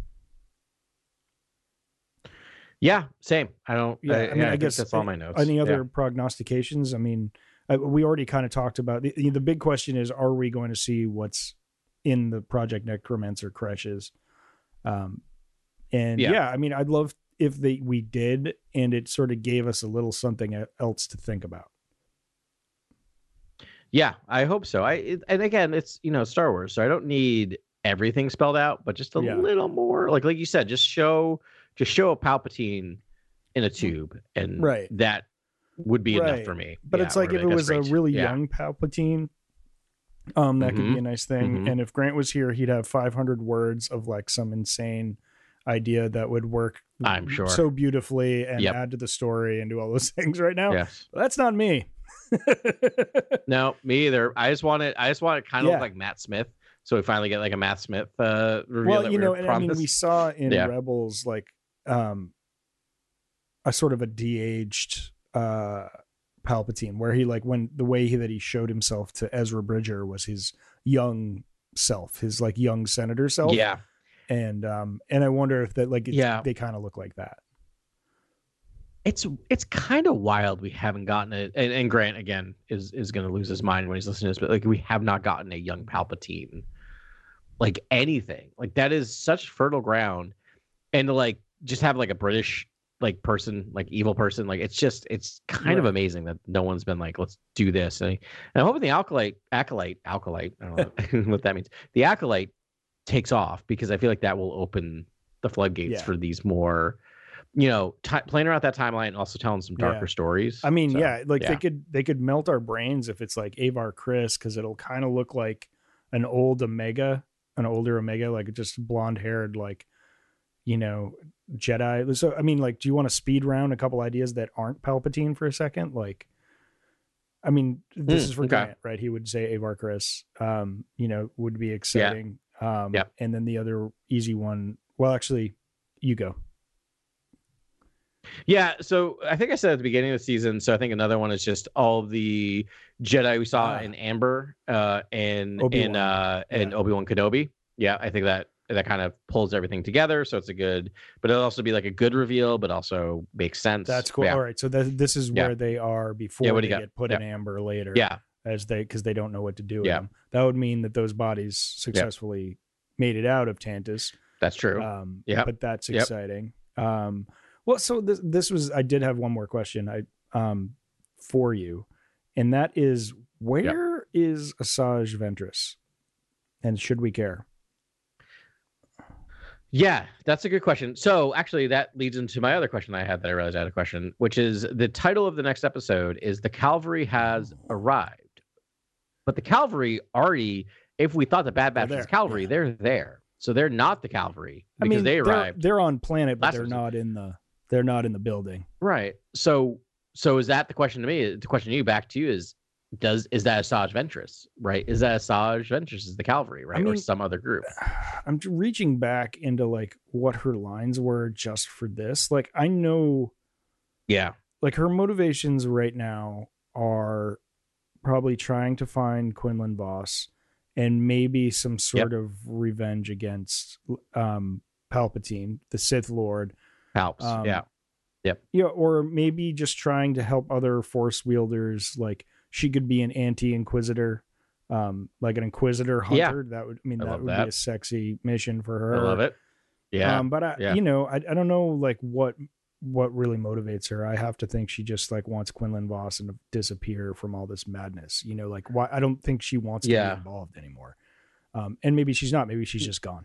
Yeah, same. I don't. Yeah, I, I mean, yeah, I, think guess that's all my notes. Any other Yeah. prognostications? I mean, I, we already kind of talked about the the big question is: are we going to see what's in the Project Necromancer crashes? Um, and yeah. Yeah. I mean, I'd love if they we did, and it sort of gave us a little something else to think about. Yeah, I hope so. I it, and again, it's you know Star Wars, so I don't need everything spelled out, but just a Yeah. little more. Like like you said, just show just show a Palpatine in a tube, and Right. that would be Right. enough for me. But Yeah, it's like we're if it that's was a great. really Yeah. young Palpatine, um, that could be Mhm. a nice thing. Mhm. And if Grant was here, he'd have five hundred words of like some insane idea that would work I'm sure. so beautifully and Yep. add to the story and do all those things right now. Yes. That's not me. No, me either. I just want it. I just want it kind of Yeah. look like Matt Smith. So we finally get like a Matt Smith uh, reveal. Well, that you we know, were and I mean, we promised. saw in Yeah. Rebels like um, a sort of a de-aged uh, Palpatine, where he like when the way he, that he showed himself to Ezra Bridger was his young self, his like young senator self. Yeah. and um, and I wonder if that like it's, Yeah. they kind of look like that. It's it's kind of wild we haven't gotten it, and, and Grant again is is going to lose his mind when he's listening to this, but like we have not gotten a young Palpatine, like anything like that is such fertile ground, and to like just have like a British like person, like evil person, like it's just it's kind of Right. amazing that no one's been like let's do this, and, I, and I'm hoping the acolyte acolyte acolyte I don't know what that means, the acolyte takes off because I feel like that will open the floodgates Yeah. for these more. You know, t- playing around that timeline and also telling some darker Yeah. stories. I mean, So, yeah, like yeah. they could they could melt our brains if it's like Avar Chris, because it'll kind of look like an old Omega, an older Omega, like just blonde haired, like you know, Jedi. So I mean, like, do you want to speed round a couple ideas that aren't Palpatine for a second? Like, I mean, this Mm, is for okay. Grant, right? He would say Avar Chris, um, you know, would be exciting. Um, Yeah. and then the other easy one. Well, actually, you go. Yeah, so I think I said at the beginning of the season. So I think another one is just all the Jedi we saw Ah. in Amber, uh, and Obi-Wan. in uh, and Yeah. Obi-Wan Kenobi. Yeah, I think that that kind of pulls everything together. So it's a good, but it'll also be like a good reveal, but also makes sense. That's cool. Yeah, All right, so th- this is Yeah. where they are before Yeah, what they do you got? get put Yeah. in amber later. yeah, as they because they don't know what to do with Yeah. them. That would mean that those bodies successfully made it out of Tantus. that's true. Um, Yep. but that's Yep. exciting. Um, well, so this this was I did have one more question I um for you, and that is where is Asajj Ventress, and should we care? Yeah, that's a good question. So actually, that leads into my other question I had that I realized I had a question, which is the title of the next episode is "The Cavalry Has Arrived," but the Cavalry already. If we thought the Bad Batch They're was there, Cavalry, yeah. they're there. So they're not the Cavalry I because mean, they they're, arrived. they're on planet, but last they're episode. not in the they're not in the building. Right. So so is that the question to me? The question to you back to you is does is that Asajj Ventress, right? Is that Asajj Ventress is the Cavalry, right? mean, or some other group? I'm reaching back into like what her lines were just for this. Like I know Yeah. like her motivations right now are probably trying to find Quinlan Voss and maybe some sort of revenge against um Palpatine, the Sith Lord. Palps. Um, yeah. Yeah, or maybe just trying to help other Force wielders. Like she could be an anti-Inquisitor, um, like an Inquisitor hunter. That would, I mean, I that love would that. be a sexy mission for her. I love it. Yeah. Um, but I, yeah. you know, I, I don't know like what what really motivates her. I have to think she just like wants Quinlan Voss and to disappear from all this madness. You know, like why I don't think she wants to Yeah. be involved anymore. Um, and maybe she's not. Maybe she's just gone.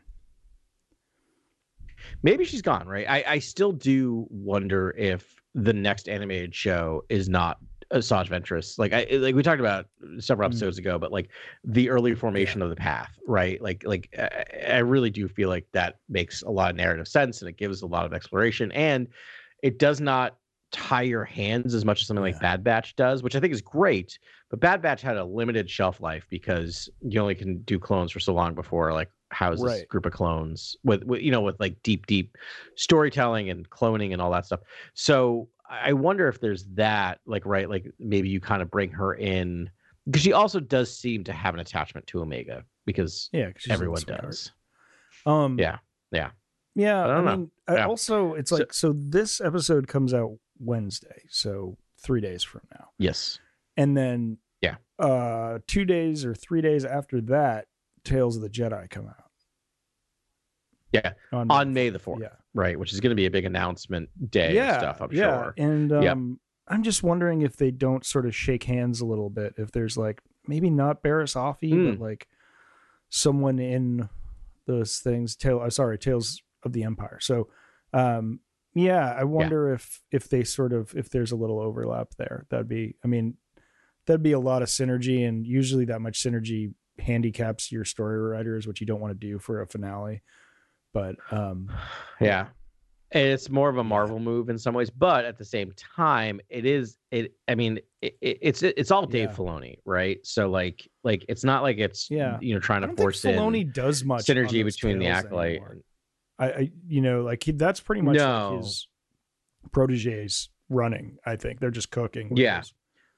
Maybe she's gone, right? I, I still do wonder if the next animated show is not Asajj Ventress. Like I like we talked about several episodes mm. ago, but like the early formation yeah. of the path, right? Like like I, I really do feel like that makes a lot of narrative sense, and it gives a lot of exploration, and it does not tie your hands as much as something yeah. like Bad Batch does, which I think is great. But Bad Batch had a limited shelf life because you only can do clones for so long before like house right. this group of clones with, with you know with like deep deep storytelling and cloning and all that stuff. So I wonder if there's that, like, right, like maybe you kind of bring her in because she also does seem to have an attachment to Omega because yeah, everyone does. Um, yeah, yeah, yeah. I, I know. mean, I yeah. also it's like so, so this episode comes out Wednesday, so three days from now. Yes, and then yeah, uh, two days or three days after that, Tales of the Jedi come out. Yeah, on May, on May the fourth, yeah. right, which is going to be a big announcement day yeah, and stuff, I'm yeah. sure. And um, yep. I'm just wondering if they don't sort of shake hands a little bit, if there's like, maybe not Barriss Offee, mm. but like someone in those things, Tale, uh, sorry, Tales of the Empire. So, um, yeah, I wonder yeah. if if they sort of, if there's a little overlap there. That'd be, I mean, that'd be a lot of synergy, and usually that much synergy handicaps your story writers, which you don't want to do for a finale. But um, yeah, and it's more of a Marvel yeah. move in some ways, but at the same time, it is it. I mean, it, it, it's it, it's all Dave yeah. Filoni, right? So like like it's not like it's yeah. you know trying to I don't force think Filoni in does much synergy between the Acolyte. And, I, I you know like he, that's pretty much no. like his proteges running. I think they're just cooking. Yeah, his...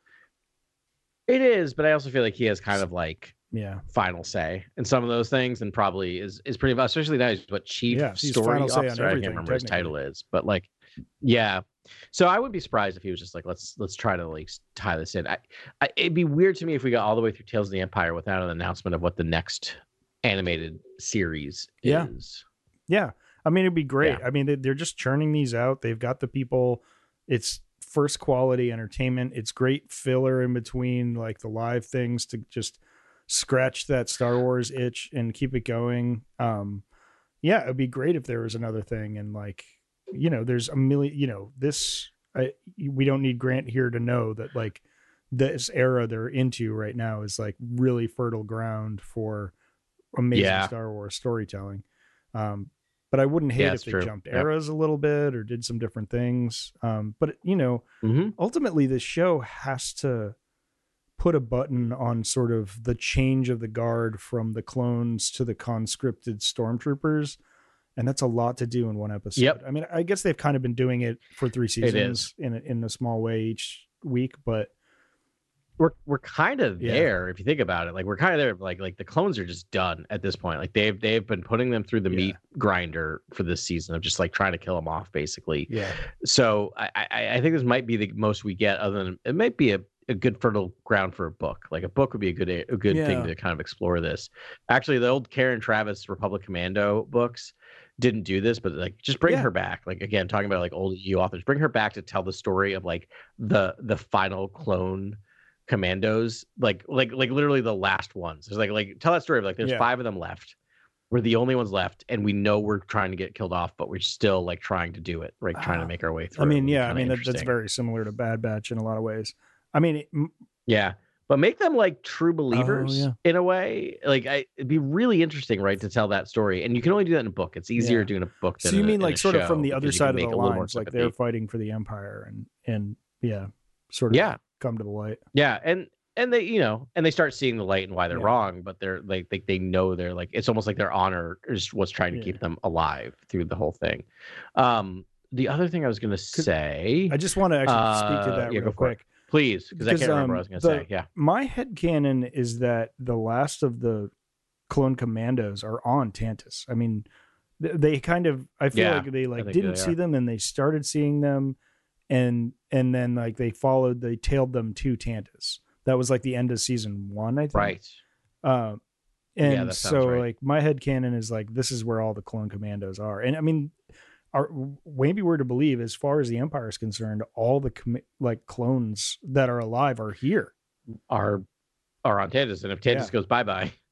it is, but I also feel like he has kind of like. Yeah, final say in some of those things, and probably is is pretty much, especially now he's what chief yeah, story officer. I can't remember his title is, but like, yeah. So I would be surprised if he was just like, let's let's try to like tie this in. I, I it'd be weird to me if we got all the way through Tales of the Empire without an announcement of what the next animated series yeah. is. Yeah, I mean it'd be great. Yeah. I mean they're just churning these out. They've got the people. It's first quality entertainment. It's great filler in between like the live things to just scratch that Star Wars itch and keep it going. Um, yeah, it'd be great if there was another thing. And like, you know, there's a million, you know, this, I, we don't need Grant here to know that like this era they're into right now is like really fertile ground for amazing yeah. Star Wars storytelling. Um, but I wouldn't hate yeah, if they true. jumped yep. eras a little bit or did some different things. Um, but you know, mm-hmm. ultimately this show has to put a button on sort of the change of the guard from the clones to the conscripted stormtroopers. And that's a lot to do in one episode. Yep. I mean, I guess they've kind of been doing it for three seasons in a, in a small way each week, but we're, we're kind of yeah. there. If you think about it, like we're kind of there, like, like the clones are just done at this point. Like they've, they've been putting them through the yeah. meat grinder for this season of just like trying to kill them off basically. Yeah. So I, I, I think this might be the most we get, other than it might be a, a good fertile ground for a book. Like a book would be a good a good yeah. thing to kind of explore this. Actually, the old Karen Traviss Republic Commando books didn't do this, but like just bring yeah. her back. Like again, talking about like old E U authors, bring her back to tell the story of like the the final clone commandos, like like like literally the last ones. There's like like tell that story of like there's yeah. five of them left. We're the only ones left, and we know we're trying to get killed off, but we're still like trying to do it, right? Trying to make our way through. I mean, yeah, I mean that, that's very similar to Bad Batch in a lot of ways. I mean, it, yeah, but make them like true believers oh, yeah. in a way. Like, I, it'd be really interesting, right, to tell that story. And you can only do that in a book. It's easier yeah. doing a book. Than so you a, mean like sort of from the other side of the lines, like they're fighting for the Empire, and and yeah, sort of yeah. come to the light. Yeah, and and they, you know, and they start seeing the light and why they're yeah. wrong, but they're like they they know they're like it's almost like their honor is what's trying to yeah. keep them alive through the whole thing. Um, the other thing I was gonna say, I just want to actually uh, speak to that yeah, real quick. It. Please, because I can't remember um, what I was going to the, say. Yeah. My headcanon is that the last of the clone commandos are on Tantus. I mean, th- they kind of, I feel yeah, like they like they didn't see are. them, and they started seeing them, and and then like they followed, they tailed them to Tantus. That was like the end of season one, I think. Right. Uh, and yeah, that sounds so right. like my headcanon is like, this is where all the clone commandos are. And I mean, are maybe we're to believe, as far as the Empire is concerned, all the com- like clones that are alive are here, are are on Tantus, and if Tantus yeah. goes bye bye,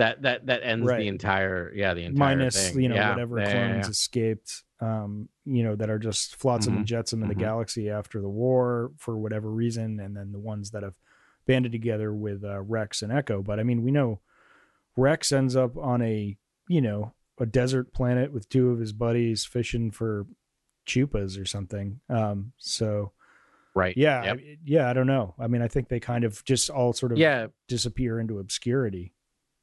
That that that ends Right. the entire yeah the entire minus thing. you know yeah. whatever yeah, clones yeah, yeah. escaped, um, you know that are just flotsam and Mhm, jetsam in the mhm. galaxy after the war for whatever reason, and then the ones that have banded together with uh, Rex and Echo. But I mean, we know Rex ends up on a you know a desert planet with two of his buddies fishing for chupas or something. Um, so Right. yeah, Yep. I, yeah, I don't know. I mean, I think they kind of just all sort of Yeah. disappear into obscurity.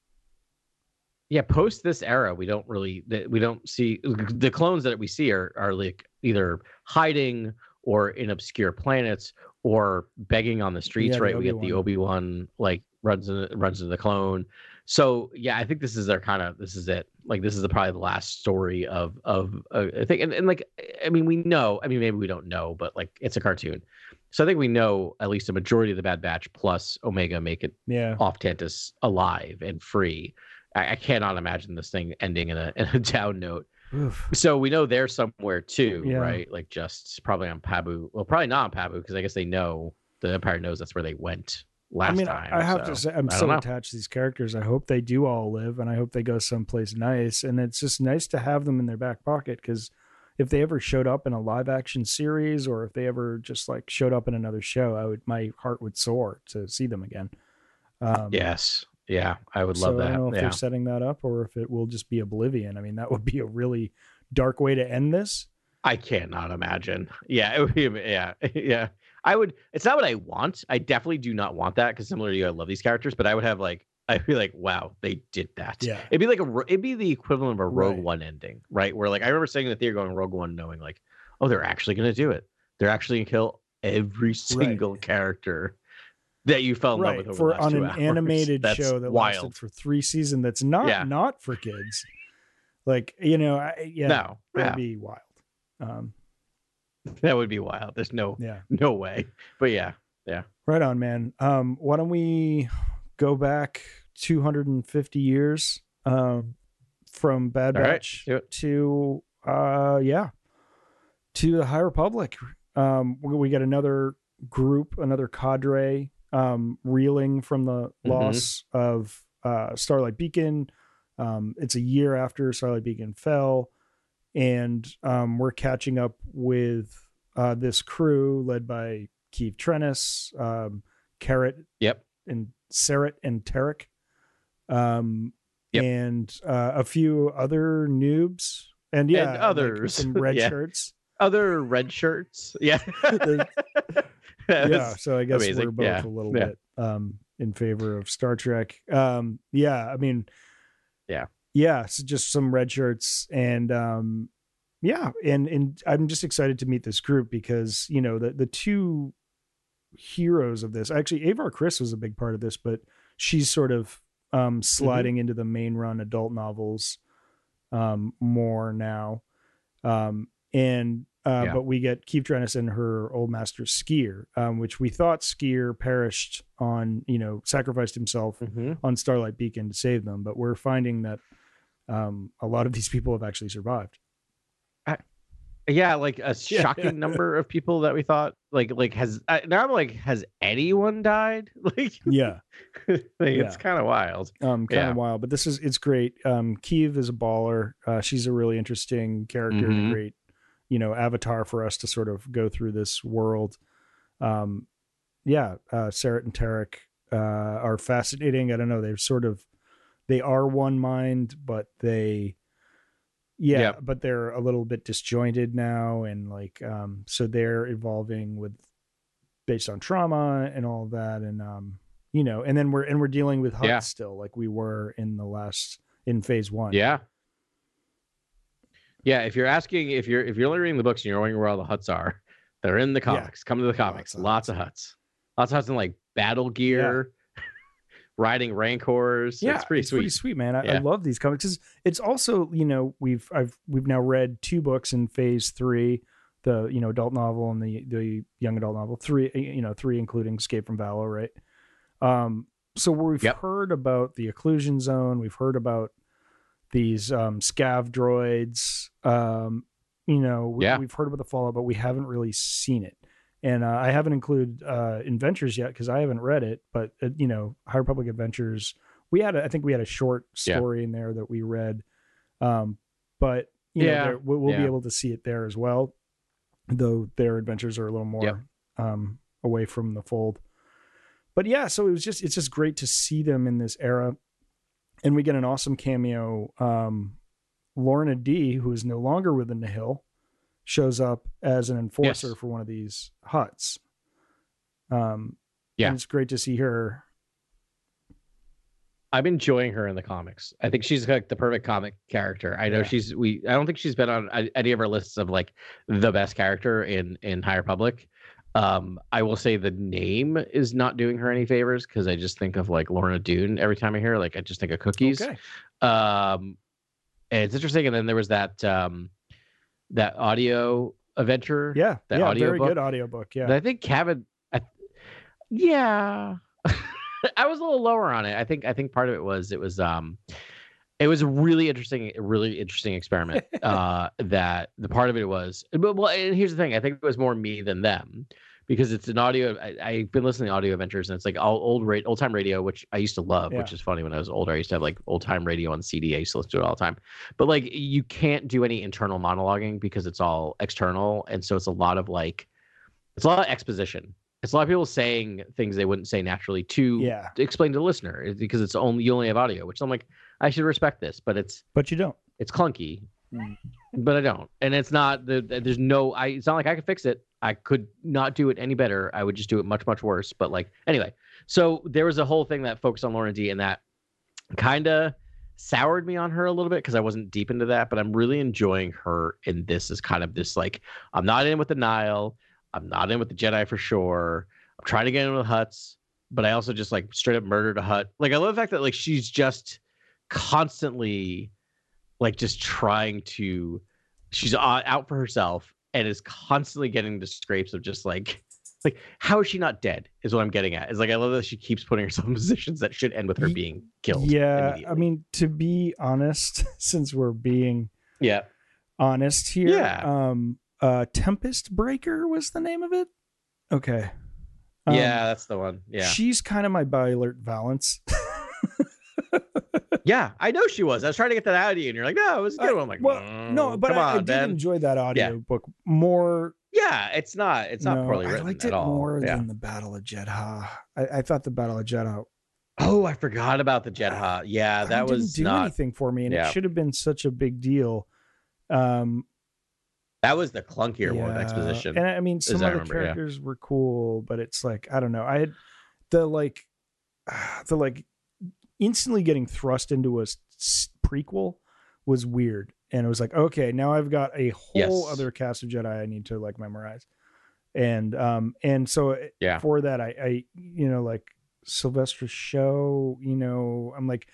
Yeah. Post this era, we don't really that we don't see the clones that we see are are like either hiding or in obscure planets or begging on the streets. Yeah, the Right. We get the Obi-Wan. Obi-Wan like runs in, runs into the clone. So yeah, I think this is their kind of this is it. Like this is the, probably the last story of of uh, I think and, and like I mean we know I mean maybe we don't know but like it's a cartoon, so I think we know at least a majority of the Bad Batch plus Omega make it Yeah. off Tantus alive and free. I, I cannot imagine this thing ending in a in a down note. Oof. So we know they're somewhere too, Yeah. right? Like just probably on Pabu. Well, probably not on Pabu because I guess they know the Empire knows that's where they went last I mean, time. I have so, to say, I'm I so don't know. attached to these characters. I hope they do all live, and I hope they go someplace nice. And it's just nice to have them in their back pocket because if they ever showed up in a live action series, or if they ever just like showed up in another show, I would my heart would soar to see them again. Um, Yes. Yeah, I would so love that. I don't know if yeah. they're setting that up or if it will just be oblivion. I mean, that would be a really dark way to end this. I cannot imagine. Yeah, it would be, yeah, yeah. I would. It's not what I want. I definitely do not want that because similar to you, I love these characters, but I would have like, I'd be like, wow, they did that. Yeah. It'd be like a, it'd be the equivalent of a Rogue Right. One ending, right? Where like I remember saying in the theater going Rogue One, knowing like, oh, they're actually gonna do it. They're actually gonna kill every single character that you fell in love Right. with over For the last on two an hours. animated That's show that wild. lasted for three seasons. That's not Yeah. not for kids. Like you know, I, yeah, No, that'd yeah. be wild. Um, That would be wild. There's no, yeah. no way. But yeah, yeah. Right on, man. Um, why don't we go back two hundred fifty years um, from Bad All right, Batch do it. to, uh, yeah, to the High Republic. Um, we, we get another group, another cadre um, reeling from the Mm-hmm. loss of uh, Starlight Beacon. Um, it's a year after Starlight Beacon fell, and um, we're catching up with uh, this crew led by Keith Trennis, um, Carrot, Yep. and Saret and Tarek, um, Yep. and uh, a few other noobs, and yeah, And like others. some red Yeah. shirts. Other red shirts. Yeah. The- That Yeah, was so I guess amazing. we're both Yeah. a little Yeah. bit um, in favor of Star Trek. Um, yeah, I mean, Yeah. yeah, so just some red shirts, and um, yeah, and and I'm just excited to meet this group because you know the the two heroes of this. Actually, Avar Chris was a big part of this, but she's sort of um, sliding into the main run adult novels um, more now, um, and. Uh, Yeah. But we get Keith Trennis and her old master Skier, um, which we thought Skier perished on, you know, sacrificed himself Mhm. on Starlight Beacon to save them. But we're finding that um, a lot of these people have actually survived. Yeah, like a Yeah. shocking number of people that we thought like like has uh, now I'm like has anyone died? Like, Yeah, like Yeah. it's kind of wild. um, kind Yeah. of wild. But this is it's great. Um, Kiev is a baller. Uh, she's a really interesting character and Mhm. a great, you know, avatar for us to sort of go through this world. Um, yeah, uh, Saret and Tarek uh, are fascinating. I don't know. They're sort of they are one mind, but they yeah, Yep. but they're a little bit disjointed now, and like um, so they're evolving with based on trauma and all of that, and um, you know, and then we're and we're dealing with Hutt Yeah. still, like we were in the last in phase one. Yeah. Yeah, if you're asking if you're if you're only reading the books and you're wondering where all the huts are, they're in the Yeah. comics. Come to the comics. of Lots of huts. Lots of huts in like battle gear, riding rancors. Yeah, it's pretty sweet. Pretty sweet, man. I, I Yeah. love these comics. It's, it's also, you know, we've I've we've now read two books in phase three, the you know adult novel and the the young adult novel. Three, you know, three including Escape from Valor, right? Um, so we've Yep. heard about the Occlusion Zone. We've heard about these um, scav droids. Um, you know, we, Yeah. we've heard about the Fallout, but we haven't really seen it. And uh, I haven't included uh, Adventures yet because I haven't read it. But uh, you know, High Republic Adventures we had, a, I think we had a short story yeah. in there that we read. Um, but you yeah. know, there, we'll, we'll yeah. be able to see it there as well, though their adventures are a little more, yep. um, away from the fold. But yeah, so it was just, it's just great to see them in this era. And we get an awesome cameo. Um, Lorna D, who is no longer within the Hill, shows up as an enforcer yes. for one of these huts. Um, yeah, and it's great to see her. I'm enjoying her in the comics. I think she's like the perfect comic character. I know yeah. she's we. I don't think she's been on any of our lists of like the best character in in High Republic. Um, I will say the name is not doing her any favors because I just think of like Lorna Doone every time I hear her. Like I just think of cookies. Okay. Um, and it's interesting. And then there was that um, that audio adventure. Yeah, that yeah, audio very book good audiobook. Yeah, that I think Kevin. I, yeah, I was a little lower on it. I think I think part of it was it was um, it was a really interesting, really interesting experiment. uh, that the part of it was, but well, and here's the thing. I think it was more me than them. Because it's an audio, I, I've been listening to audio adventures, and it's like all old, ra- old time radio, which I used to love. Yeah. Which is funny. When I was older, I used to have like old time radio on C D. I used to listen to it all the time. But like, you can't do any internal monologuing because it's all external, and so it's a lot of like, it's a lot of exposition. It's a lot of people saying things they wouldn't say naturally to, yeah. to explain to the listener because it's only you only have audio. Which I'm like, I should respect this, but it's but you don't. It's clunky, but I don't, and it's not the. There's no. I. It's not like I could fix it. I could not do it any better. I would just do it much, much worse. But like, anyway, so there was a whole thing that focused on Lorna D, and that kind of soured me on her a little bit because I wasn't deep into that. But I'm really enjoying her in this as kind of this like, I'm not in with the Nile. I'm not in with the Jedi for sure. I'm trying to get in with the Hutts, but I also just like straight up murdered a Hutt. Like, I love the fact that like she's just constantly like just trying to, she's out for herself. And is constantly getting the scrapes of just like, like how is she not dead? Is what I'm getting at. Is like I love that she keeps putting herself in positions that should end with her being killed. Yeah, I mean, to be honest, since we're being yeah honest here, yeah. Um, uh, Tempest Breaker was the name of it. Okay. Um, yeah, that's the one. Yeah, she's kind of my Bylert Valance. Yeah, I know she was. I was trying to get that out of you, and you're like, "No, it was a good uh, one." I'm like, well, mm, no, but I, on, I did Ben. enjoy that audio yeah. book more. Yeah, it's not. It's not no, poorly written I liked at it all. more yeah. than the Battle of Jedha. I, I thought the Battle of Jedha. Oh, I forgot about the Jedha. Yeah, that didn't was do not anything for me, and yeah. it should have been such a big deal. Um, that was the clunkier yeah. one exposition. And I mean, some of the remember, characters yeah. were cool, but it's like I don't know. I had the like, the like, instantly getting thrust into a prequel was weird, and it was like, okay, now I've got a whole yes. other cast of Jedi I need to like memorize, and um, and so yeah. for that, I, I, you know, like Sylvester Show, you know, I'm like,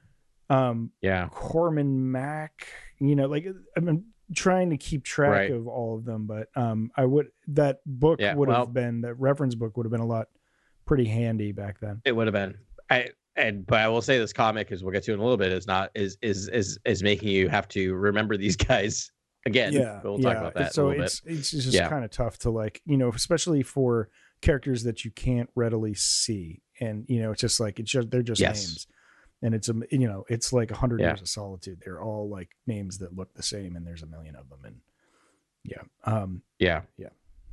um, yeah, Corman Mack, you know, like I'm trying to keep track right. of all of them, but um, I would that book yeah, would well, have been that reference book would have been a lot pretty handy back then. It would have been. I. And but I will say this comic, as we'll get to in a little bit, is not is is is is making you have to remember these guys again. Yeah, we'll yeah. talk about that. So a little it's bit. it's just yeah. kind of tough to like, you know, especially for characters that you can't readily see, and you know, it's just like it's just they're just yes. names, and it's a you know, it's like a hundred yeah. years of solitude. They're all like names that look the same, and there's a million of them, and yeah, um, yeah, yeah.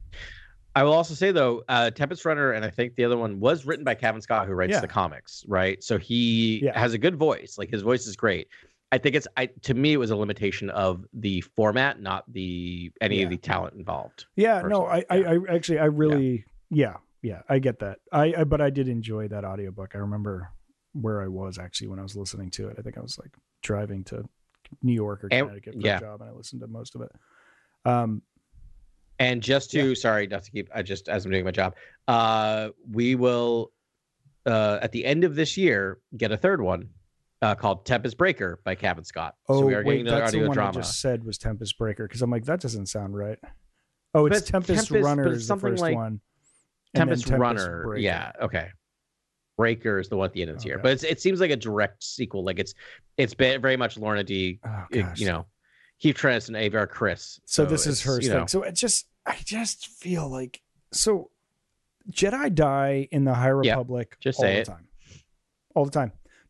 I will also say though, uh, Tempest Runner, and I think the other one was written by Cavan Scott, who writes yeah. the comics, right? So he yeah. has a good voice. Like his voice is great. I think it's I to me it was a limitation of the format, not the any yeah. of the talent involved. Yeah, no, I, yeah. I, I actually I really yeah. yeah, yeah, I get that. I, I but I did enjoy that audiobook. I remember where I was actually when I was listening to it. I think I was like driving to New York or Connecticut and, for yeah. a job, and I listened to most of it. Um. And just to, yeah. sorry, not to keep, I just, as I'm doing my job, uh, we will, uh, at the end of this year, get a third one uh, called Tempest Breaker by Cavan Scott. Oh, so we are wait, getting another that's audio the one drama. I just said was Tempest Breaker, because I'm like, that doesn't sound right. Oh, it's, it's Tempest, Tempest Runner but it's is the first like one. Tempest, Tempest Runner, Breaker. yeah, okay. Breaker is the one at the end of this okay. year, but it's, it seems like a direct sequel. Like it's it's very much Lorna D, oh, it, you know, Keith Trent and Avar Chris. So, so this is her you thing. know. So it just, I just feel like, so Jedi die in the High Republic yeah, just all say the it. time. All the time.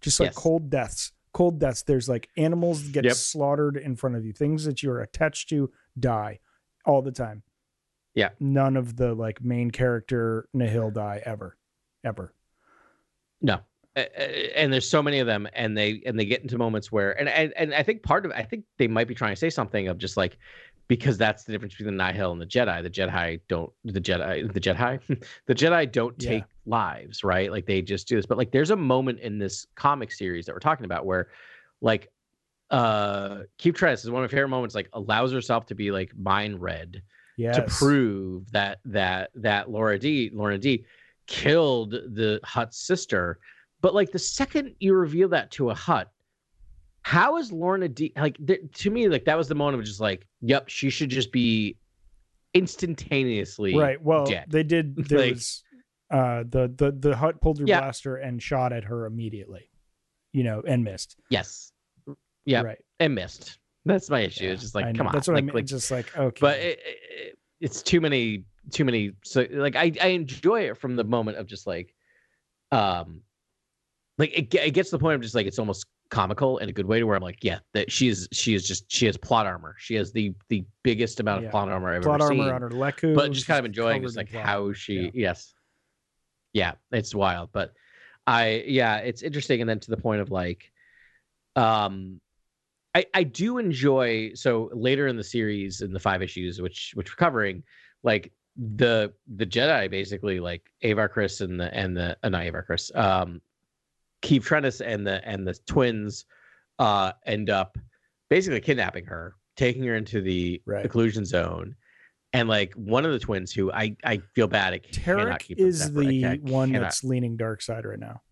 just like Yes. cold deaths. Cold deaths. There's like animals get Yep. slaughtered in front of you. Things that you're attached to die all the time. Yeah. None of the like main character Nihil die ever, ever. No. Uh, and there's so many of them, and they and they get into moments where, and and, and I think part of, I think they might be trying to say something of just like, because that's the difference between the Nihil and the Jedi. The Jedi don't, the Jedi, the Jedi, the Jedi don't Yeah. take lives, right? Like they just do this. But like, there's a moment in this comic series that we're talking about where, like, uh, Keith Tress is one of my favorite moments. Like, allows herself to be like mind read Yes. to prove that that that Laura D, Lorna D, killed the Hutt's sister. But like the second you reveal that to a Hutt, how is Lorna D like th- to me, like that was the moment of just like, yep, she should just be instantaneously Right. Well, dead. they did. There Like- was uh, the the the Hutt pulled her Yeah. blaster and shot at her immediately, you know, and missed. Yes. Yeah. Right. And missed. That's my issue. Yeah, It's just like, I know. come on. That's what like, I mean. like, Just like okay. but it, it, it's too many, too many. So like, I, I enjoy it from the moment of just like, um, like it, ge- it gets to the point of just like, it's almost comical in a good way to where I'm like, yeah, that she is, she is just, she has plot armor. She has the, the biggest amount of Yeah. plot armor I've plot ever armor seen. on her Leku, But just kind of she's enjoying covered just in like plot how armor. she, Yeah. yes. Yeah, it's wild. But I, yeah, it's interesting. And then to the point of like, um, I, I do enjoy, so later in the series, in the five issues which which we're covering, like the the Jedi basically, like Avar Kriss and the and the uh, not Avar Kriss, um Keith Trennis and the and the twins uh end up basically kidnapping her, taking her into the Right. occlusion zone. And like one of the twins who I I feel bad, I cannot Tarek keep them is separate. I the can't- one cannot. that's leaning dark side right now.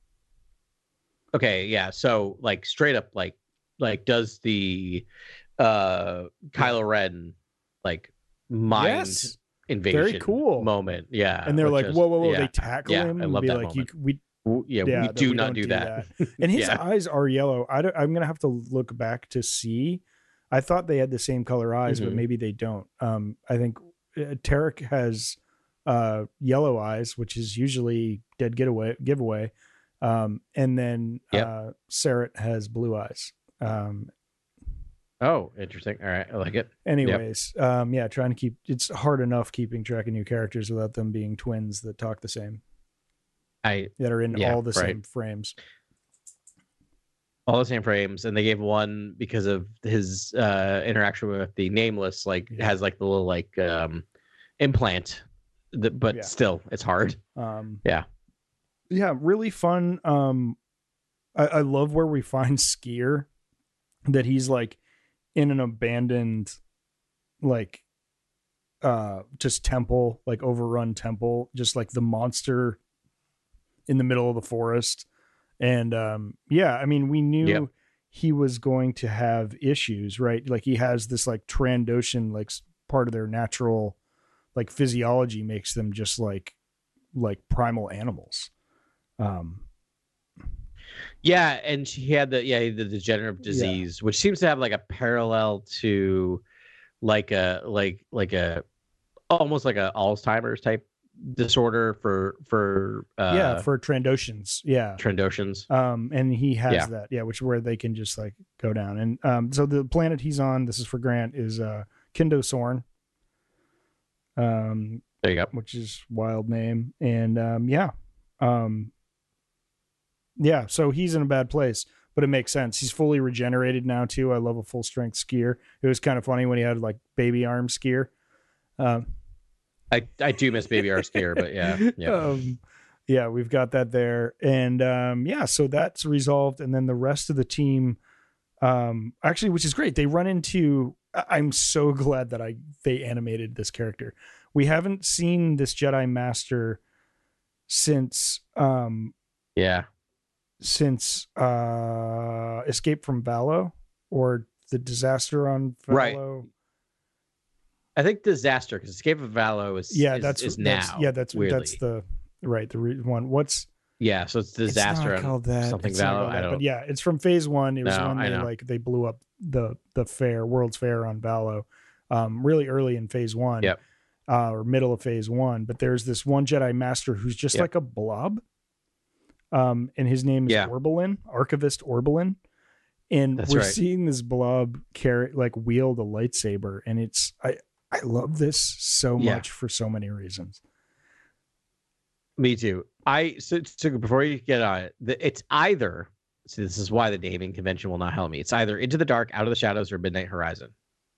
Okay, yeah. So like straight up, like like does the uh Kylo Ren like mind Yes. invasion Very cool. moment? Yeah, And they're which like, is- whoa, whoa, whoa! yeah, They tackle yeah, him I and love be that like, you, moment. we, W- yeah, yeah, we that do we not don't do that. And his Yeah. eyes are yellow. I don't, I'm gonna have to look back to see. I thought they had the same color eyes, but Mhm. maybe they don't. Um, I think uh, Tarek has uh yellow eyes, which is usually dead getaway giveaway. Um, and then Yep. uh, Sarah has blue eyes. Um, Oh, interesting. All right, I like it. anyways, um, yeah, trying to keep it's hard enough keeping track of new characters without them being twins that talk the same, I that are in Yeah, all the right. same frames. all the same frames, and they gave one because of his uh interaction with the Nameless. Like Yeah. has like the little like um implant, that, but Yeah. still, it's hard. Um, Yeah. yeah, really fun. Um, I, I love where we find Skier, that he's like in an abandoned, like, uh, just temple, like overrun temple, just like the monster in the middle of the forest. And um, yeah, I mean, we knew Yep. he was going to have issues, right? Like he has this like Trandoshan, like s- part of their natural, like physiology makes them just like, like primal animals. Um, Yeah, and she had the yeah the degenerative disease, which seems to have like a parallel to like a like like a almost like a Alzheimer's type disorder for for uh, yeah, for Trandoshans. Yeah. Trandoshans. Um, and he has Yeah. that, yeah, which where they can just like go down. And um, so the planet he's on, this is for Grant, is uh, Kindo Sorn, um, There you go. which is wild name. And um, yeah, um, yeah, so he's in a bad place, but it makes sense. He's fully regenerated now too. I love a full strength skier. It was kind of funny when he had like baby arm skier. Um, I I do miss Baby R Skier, but yeah, yeah. um, yeah, we've got that there. And um, yeah, so that's resolved. And then the rest of the team, um, actually, which is great. They run into, I- I'm so glad that I, they animated this character. We haven't seen this Jedi Master since, um, yeah. since, uh, Escape from Valo, or the disaster on Valo. Right. I think Disaster, because Escape of Valo is Yeah, is, that's, is that's now. yeah, that's, weirdly. that's the, right. The re- one, what's, yeah. So it's Disaster It's not called on that. something It's not Valo. called I that, don't. But yeah, it's from phase one. It was No, when I they know. like they blew up the the fair, World's Fair on Valo, um, really early in phase one, Yep. uh, or middle of phase one. But there's this one Jedi Master who's just Yep. like a blob, Um, and his name is Yeah. Orbelin, Archivist Orbelin. And That's we're right. seeing this blob carry, like wield a lightsaber. And it's, I, I love this so Yeah. much for so many reasons. Me too. I so, so before you get on it, the, it's either. See, this is why the naming convention will not help me. It's either Into the Dark, Out of the Shadows, or Midnight Horizon.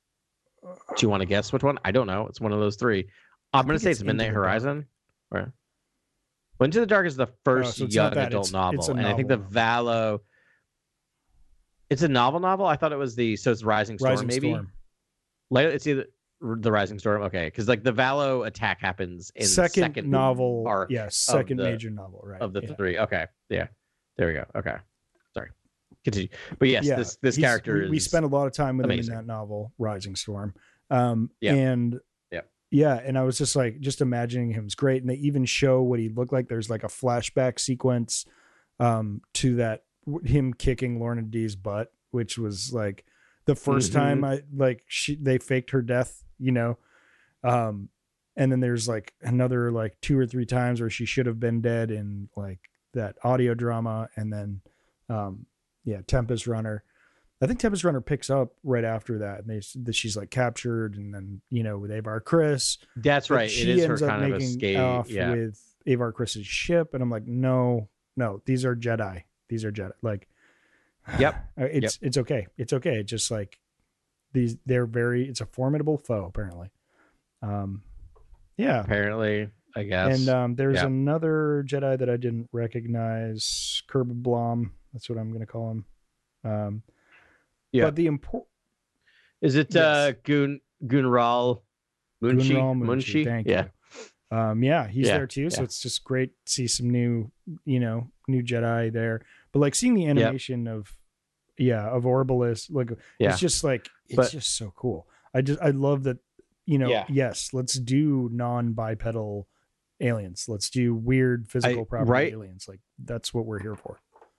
Do you want to guess which one? I don't know. It's one of those three. I'm going to say it's it's Midnight Into the Horizon. Right. Well, Into the Dark is the first so it's young not that, adult it's- novel, it's a and I think the novel Valo. It's a novel novel. I thought it was the so it's Rising Storm Rising maybe. Storm. Like, it's either the Rising Storm. Okay, because like the Valo attack happens in Second, second novel. arc Yes. Second the- major novel. Right. of the yeah. three. Okay, yeah, there we go. Okay, sorry. Continue. But yes, Yeah, this this he's- character we, is we spent a lot of time with amazing. him in that novel, Rising Storm. Um, Yeah. and Yeah. yeah, and I was just like, just imagining him is great. And they even show what he looked like. There's like a flashback sequence um, to that, him kicking Lorna D's butt, which was like the first Mhm. time I like she, they faked her death, you know? Um, and then there's like another like two or three times where she should have been dead in like that audio drama. And then, um, yeah, Tempest Runner. I think Tempest Runner picks up right after that, and they that she's like captured, and then you know with Avar Chris. That's but right. She It is her ends up kind of making escape. off Yeah. with Avar Chris's ship, and I'm like, no, no, these are Jedi. These are Jedi. Like, Yep. uh, it's it's okay. It's okay. It's just like these. They're very. It's a formidable foe, apparently. Um, yeah. Apparently, I guess. And um, there's Yeah. another Jedi that I didn't recognize, Kerb Blom. That's what I'm going to call him. Um, Yeah. But the important Is it Yes. uh Gun Gunral Munshi? Gunral Munshi, Munshi? thank yeah. you. Um, yeah, he's Yeah, there too. So yeah. it's just great to see some new, you know, new Jedi there. But like seeing the animation of, yeah, of Orbilis, like Yeah. it's just like it's But- just so cool. I just I love that, you know. Yeah. Yes, let's do non-bipedal aliens. Let's do weird physical I- property right? aliens. Like that's what we're here for.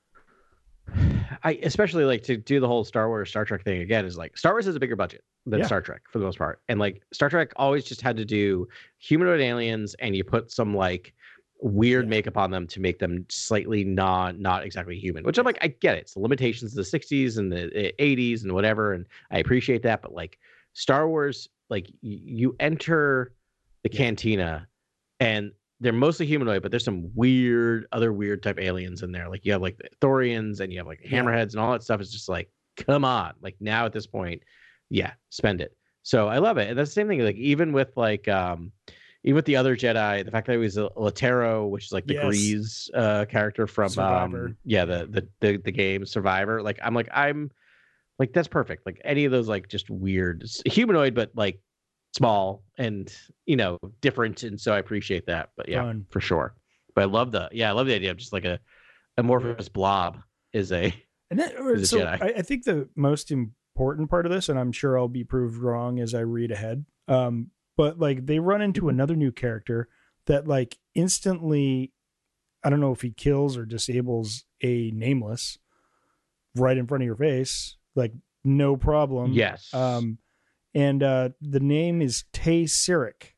I especially like to do the whole Star Wars Star Trek thing again is like Star Wars has a bigger budget than Yeah. Star Trek for the most part. And like Star Trek always just had to do humanoid aliens and you put some like weird Yeah. makeup on them to make them slightly not not exactly human, which I'm like, I get it. It's the limitations of the sixties and the eighties and whatever. And I appreciate that. But like Star Wars, like y- you enter the Yeah. cantina and they're mostly humanoid, but there's some weird, other weird type aliens in there. Like you have like the Thorians and you have like Yeah. hammerheads and all that stuff. Is just like, come on. Like now at this point, yeah, spend it. So I love it. And that's the same thing. Like even with like, um, even with the other Jedi, the fact that he was a Latero, which is like the Yes. Grease uh, character from, Survivor. um, yeah, the, the the the game Survivor. Like I'm like I'm like that's perfect. Like any of those like just weird humanoid, but like small and you know different, and so I appreciate that. But yeah, Fun. for sure. But I love the yeah, I love the idea of just like a amorphous blob is a And that, He's a so Jedi. I, I think the most important part of this, and I'm sure I'll be proved wrong as I read ahead. Um, but like they run into another new character that like instantly, I don't know if he kills or disables a nameless right in front of your face, like no problem. yes. Um, and uh, the name is Tay Sirik.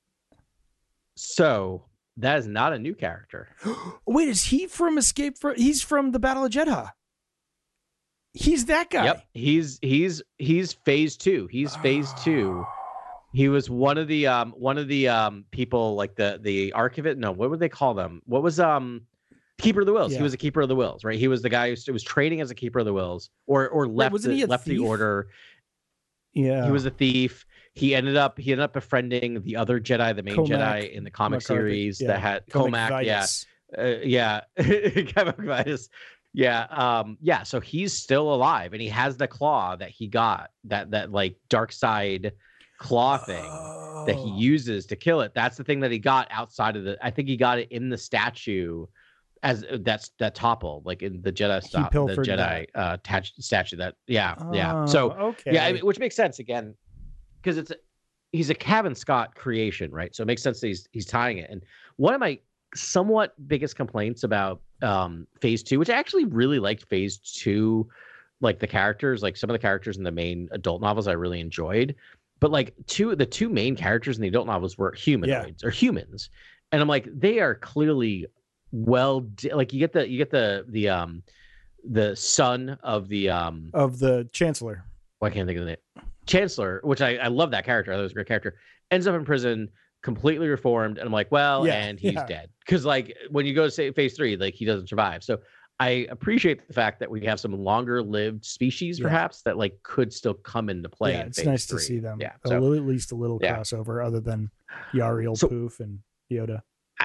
So that is not a new character. Wait, is he from Escape from? He's from the Battle of Jedha. He's that guy. Yep. He's he's he's phase two. He's phase two. He was one of the um one of the um people like the the archivist. No, what would they call them? What was um keeper of the wills? Yeah. He was a keeper of the wills, right? He was the guy who was training as a keeper of the wills, or or left wasn't the, he a left the thief? order. Yeah. He was a thief. He ended up he ended up befriending the other Jedi, the main Comac Jedi in the comic McCarthy, series yeah. that had Comac, yeah, Vitus. uh, yeah, Comac Vitus. Yeah, um, yeah. So he's still alive, and he has the claw that he got that that like dark side claw thing that he Oh. uses to kill it. That's the thing that he got outside of the. I think he got it in the statue, as that's that toppled like in the Jedi He stop, the pilfered Jedi uh, attached statue. That yeah, yeah. Oh, So okay. yeah, I mean, which makes sense again, because it's he's a Kevin Scott creation, right? So it makes sense that he's he's tying it. And one of my somewhat biggest complaints about um phase two, which I actually really liked phase two, like the characters, like some of the characters in the main adult novels I really enjoyed. But like two the two main characters in the adult novels were humanoids or humans. And I'm like, they are clearly well, di- like you get the you get the the um the son of the um of the Chancellor. Why can't I think of the name? Chancellor, which I I love that character. I thought it was a great character. Ends up in prison, completely reformed, and I'm like, well, Yeah, and he's yeah. dead because like when you go to say phase three, like he doesn't survive. So I appreciate the fact that we have some longer lived species, Yeah. perhaps that like could still come into play. Yeah, in it's phase nice three. to see them. Yeah, A so little, at least a little Yeah. crossover, other than Yariel So- Poof and Yoda.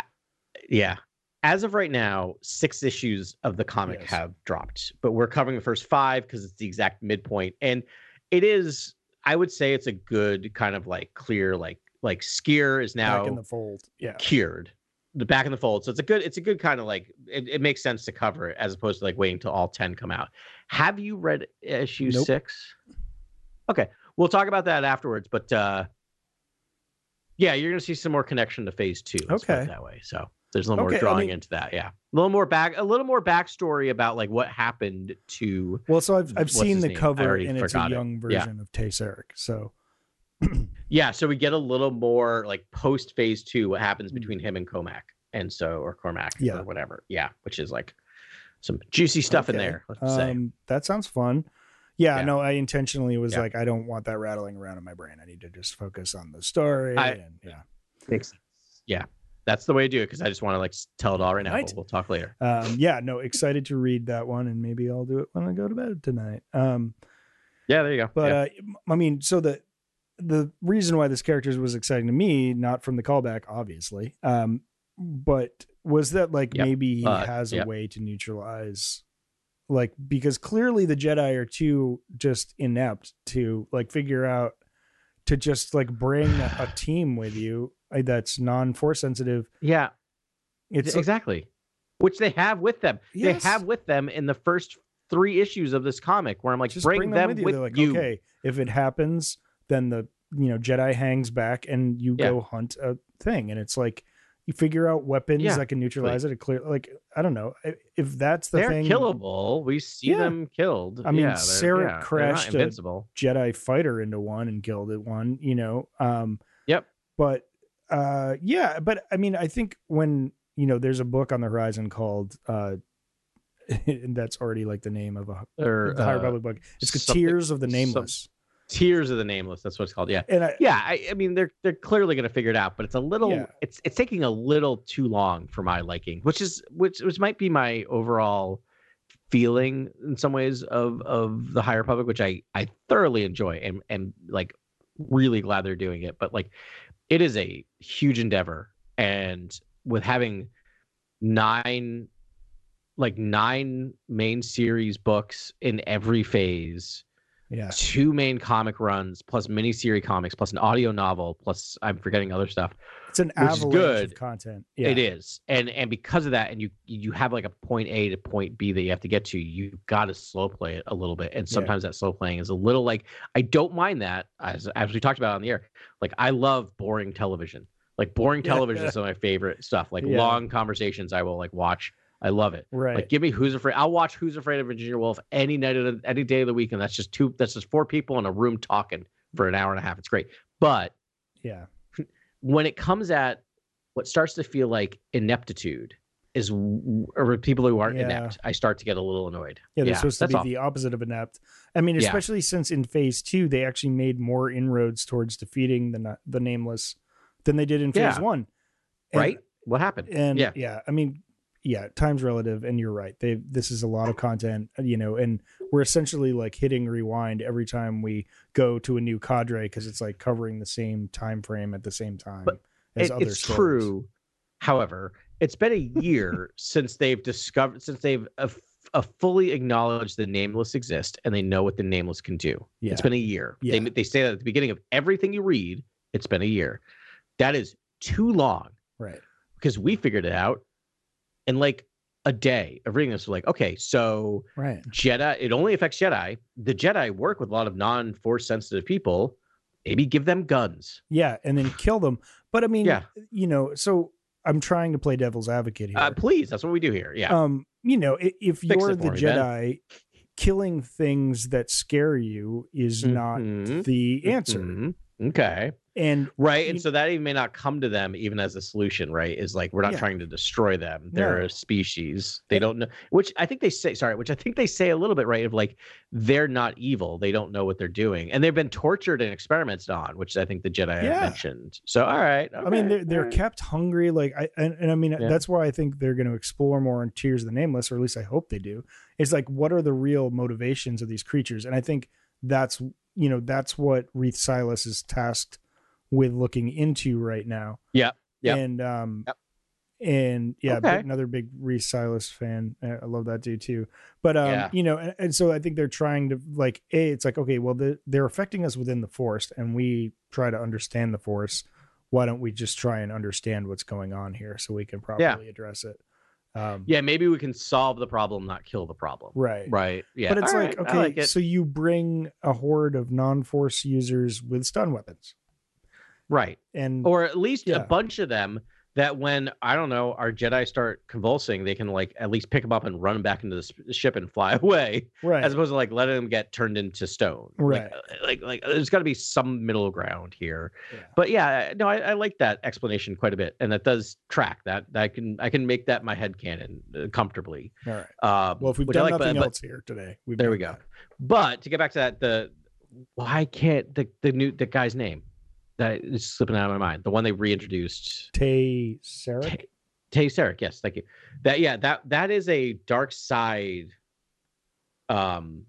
yeah. As of right now, six issues of the comic Yes. have dropped, but we're covering the first five because it's the exact midpoint, and it is. I would say it's a good kind of like clear, like like Skier is now Back in the fold. Yeah. cured, the back in the fold. So it's a good, it's a good kind of like it, it makes sense to cover it as opposed to like waiting till all ten come out. Have you read issue Nope. six? Okay, we'll talk about that afterwards. But uh yeah, you're gonna see some more connection to phase two. Let's put it Okay. that way. So there's a little Okay, I more drawing mean- into that. Yeah, a little more back, a little more backstory about like what happened to. Well, so I've I've What's seen his the name? I cover, already and it's a forgot it. young Yeah. version of Tay Sarek. So Yeah, so we get a little more like post phase two, what happens Mm. between him and Comac, and so or Cormac Yeah. or whatever. Yeah, which is like some juicy stuff in Okay. there. Let's say. um, that sounds fun. Yeah, Yeah. no, I intentionally was Yeah. like, I don't want that rattling around in my brain. I need to just focus on the story. I- and yeah. Makes sense. Yeah, that's the way to do it because I just want to like s- tell it all right now. Right. But we'll talk later. Um, yeah, no, excited to read that one, and maybe I'll do it when I go to bed tonight. Um, Yeah, there you go. But yeah. uh, I mean, so the the reason why this character was exciting to me, not from the callback, obviously, um, but was that like Yep. maybe he Uh, has yep. a way to neutralize, like, because clearly the Jedi are too just inept to like figure out to just like bring a, a team with you uh, that's non-force sensitive. yeah, It's exactly. Which they have with them. Yes. They have with them in the first three issues of this comic, where I'm like, just bring, them, with you. They're like, okay, if it happens, then the you know Jedi hangs back and you Yeah. go hunt a thing, and it's like you figure out weapons Yeah, that can neutralize it. A clear, like I don't know I- if that's the They're thing. killable. We see Yeah. them killed. I mean, yeah, they're- Sarek yeah, they're not crashed a- invincible. Jedi fighter into one and killed it one. You know. Um, Yep. But uh, yeah, but I mean, I think when you know, there's a book on the horizon called. Uh, and that's already like the name of a Or the High uh, Republic book. It's the something- Tears of the some- Nameless. Tears of the Nameless. That's what it's called. Yeah. And I, Yeah, I, I mean they're they're clearly going to figure it out, but it's a little Yeah. it's it's taking a little too long for my liking, which is which which might be my overall feeling in some ways of of the High Republic, which I I thoroughly enjoy and and like really glad they're doing it, but like it is a huge endeavor, and with having nine like nine main series books in every phase, yeah. two main comic runs plus miniseries comics plus an audio novel plus I'm forgetting other stuff. It's an Which is avalanche good. of content. Yeah. It is, and and because of that, and you you have like a point A to point B that you have to get to. You got to slow play it a little bit, and sometimes that slow playing is a little like I don't mind that as as we talked about on the air. Like I love boring television. Like boring Yeah. television is some of my favorite stuff. Like Yeah. long conversations, I will like watch. I love it. Right. Like, give me Who's Afraid. I'll watch Who's Afraid of Virginia Woolf any night of the, any day of the week, and that's just two. That's just four people in a room talking for an hour and a half. It's great. But yeah. when it comes at what starts to feel like ineptitude, is or people who aren't Yeah. inept, I start to get a little annoyed. Yeah, they're supposed to that's be all. the opposite of inept. I mean, Yeah. especially since in phase two they actually made more inroads towards defeating the na- the nameless than they did in phase Yeah. one. And- right. What happened? And yeah, yeah, I mean, yeah, time's relative, and you're right. They this is a lot of content, you know, and we're essentially like hitting rewind every time we go to a new cadre because it's like covering the same time frame at the same time But as It- other it's stories. true. However, it's been a year since they've discovered, since they've uh, uh, fully acknowledged the nameless exist, and they know what the nameless can do. Yeah. It's been a year. Yeah. They they say that at the beginning of everything you read. It's been a year. That is too long. Right. Because we figured it out in like a day of reading this. We're like, okay, so Right. Jedi, it only affects Jedi. The Jedi work with a lot of non-force sensitive people. Maybe give them guns. Yeah, and then kill them. But I mean, Yeah. you know, so I'm trying to play devil's advocate here. Uh, please, that's what we do here. Yeah. Um, you know, i- if Fix you're it the for me, Ben. Jedi, killing things that scare you is not Mhm. the answer. Mhm. Okay. And right, you, and so that even may not come to them even as a solution, right? Is like we're not Yeah. trying to destroy them. They're No. a species. They don't know, which I think they say. Sorry, which I think they say a little bit, right? Of like they're not evil. They don't know what they're doing, and they've been tortured and experimented on, which I think the Jedi Yeah. mentioned. So all right, I mean, okay, they're they're all right. kept hungry, like I and, and I mean Yeah. that's why I think they're going to explore more in Tears of the Nameless, or at least I hope they do. It's like, what are the real motivations of these creatures? And I think that's you know that's what Reith Silas is tasked with looking into right now. Yeah. Yeah. And um Yep. and yeah, Okay. big, another big Reith Silas fan. I love that dude too. But um, Yeah. you know, and, and so I think they're trying to like, a, it's like, okay, well, the, they're affecting us within the Force, and we try to understand the Force. Why don't we just try and understand what's going on here so we can properly Yeah. address it? Um, Yeah, maybe we can solve the problem, not kill the problem. right. Right. Yeah. But it's All like, right, I okay, like it. so you bring a horde of non-Force users with stun weapons, Right. and Or at least Yeah. a bunch of them that when, I don't know, our Jedi start convulsing, they can like at least pick them up and run back into the s- ship and fly away, right, as opposed to like letting them get turned into stone. Right. Like, uh, like, like there's got to be some middle ground here. Yeah. But yeah, no, I, I like that explanation quite a bit, and that does track that. I can I can make that my headcanon uh, comfortably. all right. Um, Well, if we've which I done like, nothing but, but- else here today, we've There done we go. that. But to get back to that, the why can't the the new the guy's name that is slipping out of my mind, the one they reintroduced, Tay Sarah. Tay, Tay Sarek, yes, thank you. That yeah, that that is a dark side um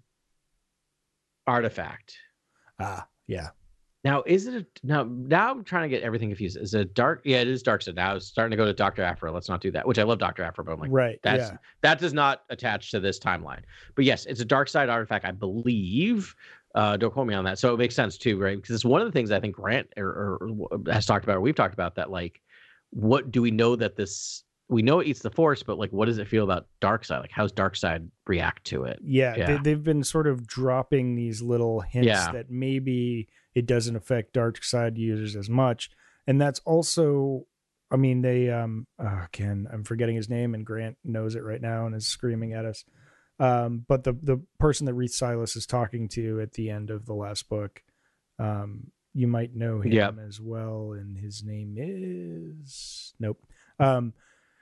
artifact. Ah, yeah. Now, is it a, now? Now I'm trying to get everything confused. Is it a dark? Yeah, it is dark side. Now I was starting to go to Doctor Aphra. Let's not do that. Which I love Doctor Aphra, but I'm like, right. that's yeah. that does not attach to this timeline. But yes, it's a dark side artifact, I believe. Uh, don't quote me on that. So it makes sense too, right? Because it's one of the things I think Grant or, or, or has talked about, or we've talked about, that like, what do we know that this? We know it eats the Force, but like, what does it feel about dark side? Like, how's dark side react to it? Yeah, Yeah. They, they've been sort of dropping these little hints Yeah. that maybe it doesn't affect dark side users as much, and that's also, I mean, they um, oh, again, I'm forgetting his name, and Grant knows it right now and is screaming at us. Um, but the the person that Reith Silas is talking to at the end of the last book, um, you might know him Yep. as well, and his name is nope. Um,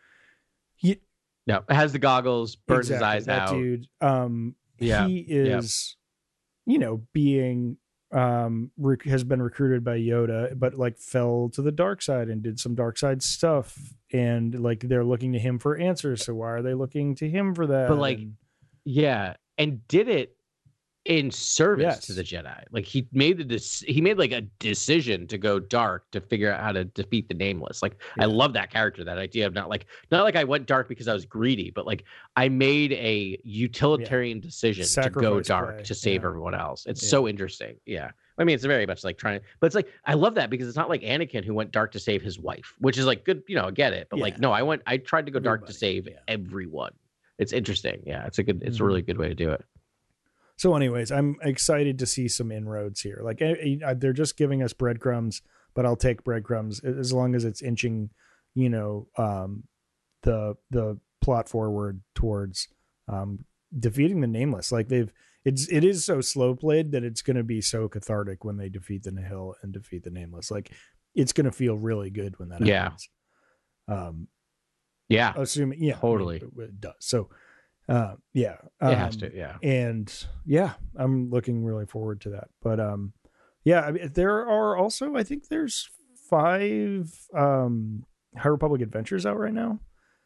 he, No, it has the goggles, burns exactly, his eyes that out. dude. Um, Yeah, he is, you know, being um rec- has been recruited by Yoda, but like fell to the dark side and did some dark side stuff, and like they're looking to him for answers. So why are they looking to him for that? But, like, And- Yeah, and did it in service Yes. to the Jedi. Like he made the dec- he made like a decision to go dark to figure out how to defeat the Nameless. Like Yeah. I love that character, that idea of not like not like I went dark because I was greedy, but like I made a utilitarian decision to go Sacrifice dark play, to save yeah. everyone else. It's Yeah. so interesting. Yeah. I mean, it's very much like trying to, but it's like, I love that because it's not like Anakin who went dark to save his wife, which is like good, you know, I get it. But Yeah. like, no, I went, I tried to go dark to Everybody, save yeah. everyone. It's interesting. Yeah. It's a good, it's Mhm. a really good way to do it. So, anyways, I'm excited to see some inroads here. Like eh, eh, they're just giving us breadcrumbs, but I'll take breadcrumbs as long as it's inching, you know, um, the the plot forward towards um, defeating the Nameless. Like they've, it's it is so slow played that it's going to be so cathartic when they defeat the Nihil and defeat the Nameless. Like it's going to feel really good when that Yeah. happens. Um, Yeah. assuming, yeah, I mean, Totally. it, it does. So, uh, yeah, It has um, to. Yeah. and yeah, I'm looking really forward to that. But um, yeah, I mean, there are also, I think there's five um High Republic adventures out right now,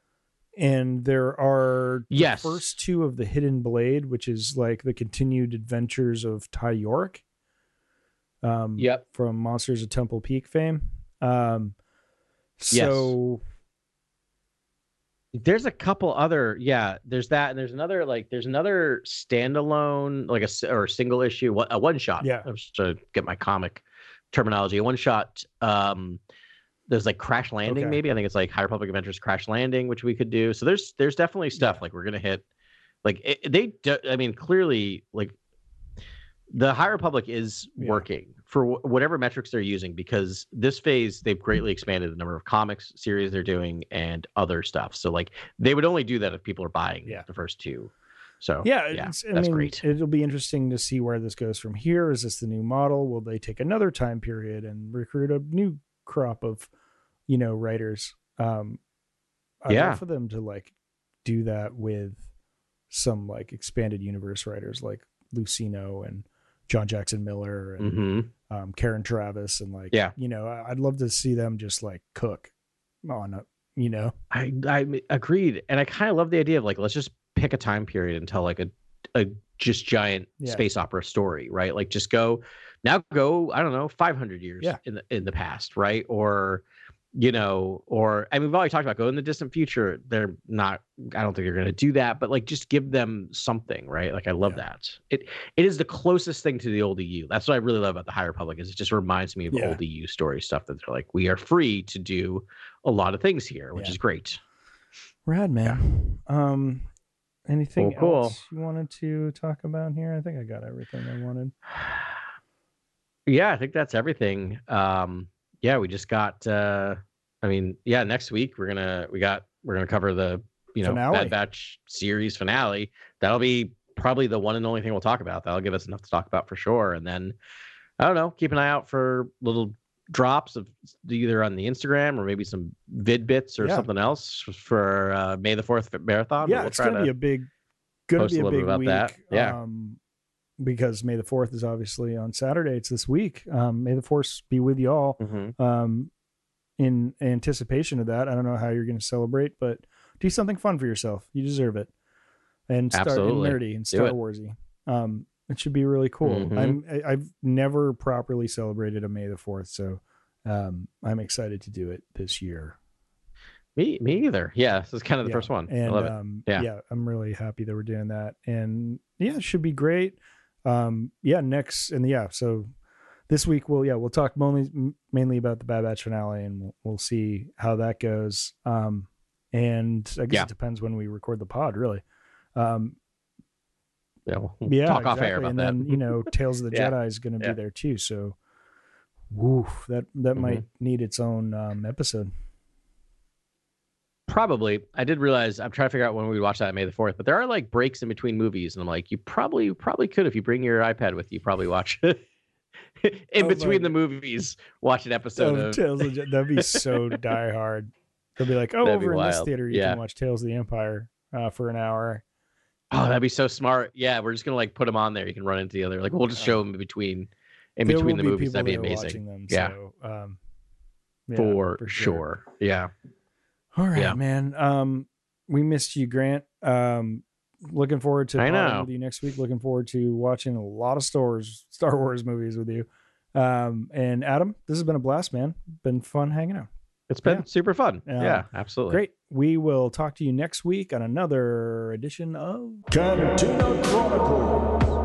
and there are the Yes. first two of the Hidden Blade, which is like the continued adventures of Ty York, um, Yep. from Monsters of Temple Peak fame. Um, so There's a couple other, yeah. There's that, and there's another like there's another standalone like a s- or a single issue, one- a one shot. Yeah. I was trying to get my comic terminology. A one shot. Um, there's like Crash Landing, Okay. maybe. I think it's like High Republic Adventures Crash Landing, which we could do. So there's there's definitely stuff Yeah. like we're gonna hit. Like it, they, do, I mean, clearly, like the High Republic is Yeah. working for wh- whatever metrics they're using, because this phase they've greatly expanded the number of comics series they're doing and other stuff. So like they would only do that if people are buying Yeah. the first two. So yeah, yeah it's, I that's mean, great. It'll be interesting to see where this goes from here. Is this the new model? Will they take another time period and recruit a new crop of, you know, writers? Um, I'd Yeah. love for them to like do that with some like expanded universe writers like Lucino and John Jackson Miller and Mm-hmm. um, Karen Travis and like, Yeah. you know, I'd love to see them just like cook on a, you know. I I agreed, and I kind of love the idea of like let's just pick a time period and tell like a a just giant Yeah. space opera story, right? Like just go now, go I don't know five hundred years Yeah. in the in the past, right? Or you know, or I mean, we've already talked about go in the distant future. They're not. I don't think they're going to do that, but like just give them something, right? Like I love Yeah. that. It it is the closest thing to the old E U. That's what I really love about the High Republic is it just reminds me of Yeah. old E U story stuff that they're like we are free to do a lot of things here, which Yeah. is great. Rad, man. Um, anything Cool, cool. else you wanted to talk about here? I think I got everything I wanted. Yeah, I think that's everything. Um, yeah, we just got. Uh, I mean, yeah, next week we're gonna we got we're gonna cover the you know Finale. Bad Batch series finale. That'll be probably the one and only thing we'll talk about. That'll give us enough to talk about for sure. And then I don't know, keep an eye out for little drops of either on the Instagram or maybe some vid bits or Yeah. something else for uh, May the fourth marathon. Yeah, We'll it's try gonna to be a big, gonna post be a a little big bit about week. that. Yeah. Um, because May the fourth is obviously on Saturday. It's this week. Um, May the Force be with you all. Mhm. Um, in anticipation of that, I don't know how you're going to celebrate, but do something fun for yourself. You deserve it. And start and Absolutely. nerdy and Do Star it. Warsy. Um, it should be really cool. Mhm. I'm I, I've never properly celebrated a May the fourth, so um, I'm excited to do it this year. Me, me either. Yeah, this is kind of the Yeah. first one. And I love it. um, Yeah. yeah, I'm really happy that we're doing that. And yeah, it should be great. Um, yeah, next and yeah, so this week we'll yeah we'll talk mainly mainly about the Bad Batch finale, and we'll, we'll see how that goes. Um, and I guess Yeah. it depends when we record the pod, really. Um, Yeah, we'll yeah, talk off exactly. air about and that. then you know, Tales of the Yeah. Jedi is going to Yeah. be there too. So, woof, that that Mhm. might need its own um, episode. Probably. I did realize I'm trying to figure out when we watch that on May the fourth, but there are like breaks in between movies, and I'm like, you probably you probably could if you bring your iPad with you, probably watch in Oh between my- the movies, watch an episode Oh, of Tales of the Je- that'd be so die hard. They'll be like, oh, That'd be over in this wild. theater, you Yeah. can watch Tales of the Empire uh, for an hour. Oh, that'd be so smart. Yeah, we're just gonna like put them on there. You can run into the other. Like we'll just show them in between in There between will the be movies. people That'd be that are amazing. watching them, Yeah. so, um, yeah, for, sure. Yeah. All right, Yeah. man. Um, we missed you, Grant. Um, looking forward to I potting know. with you next week. Looking forward to watching a lot of stores, Star Wars movies with you. Um, and Adam, this has been a blast, man. Been fun hanging out. It's been Yeah. super fun. Um, yeah, absolutely. Great. We will talk to you next week on another edition of Cantina Chronicles.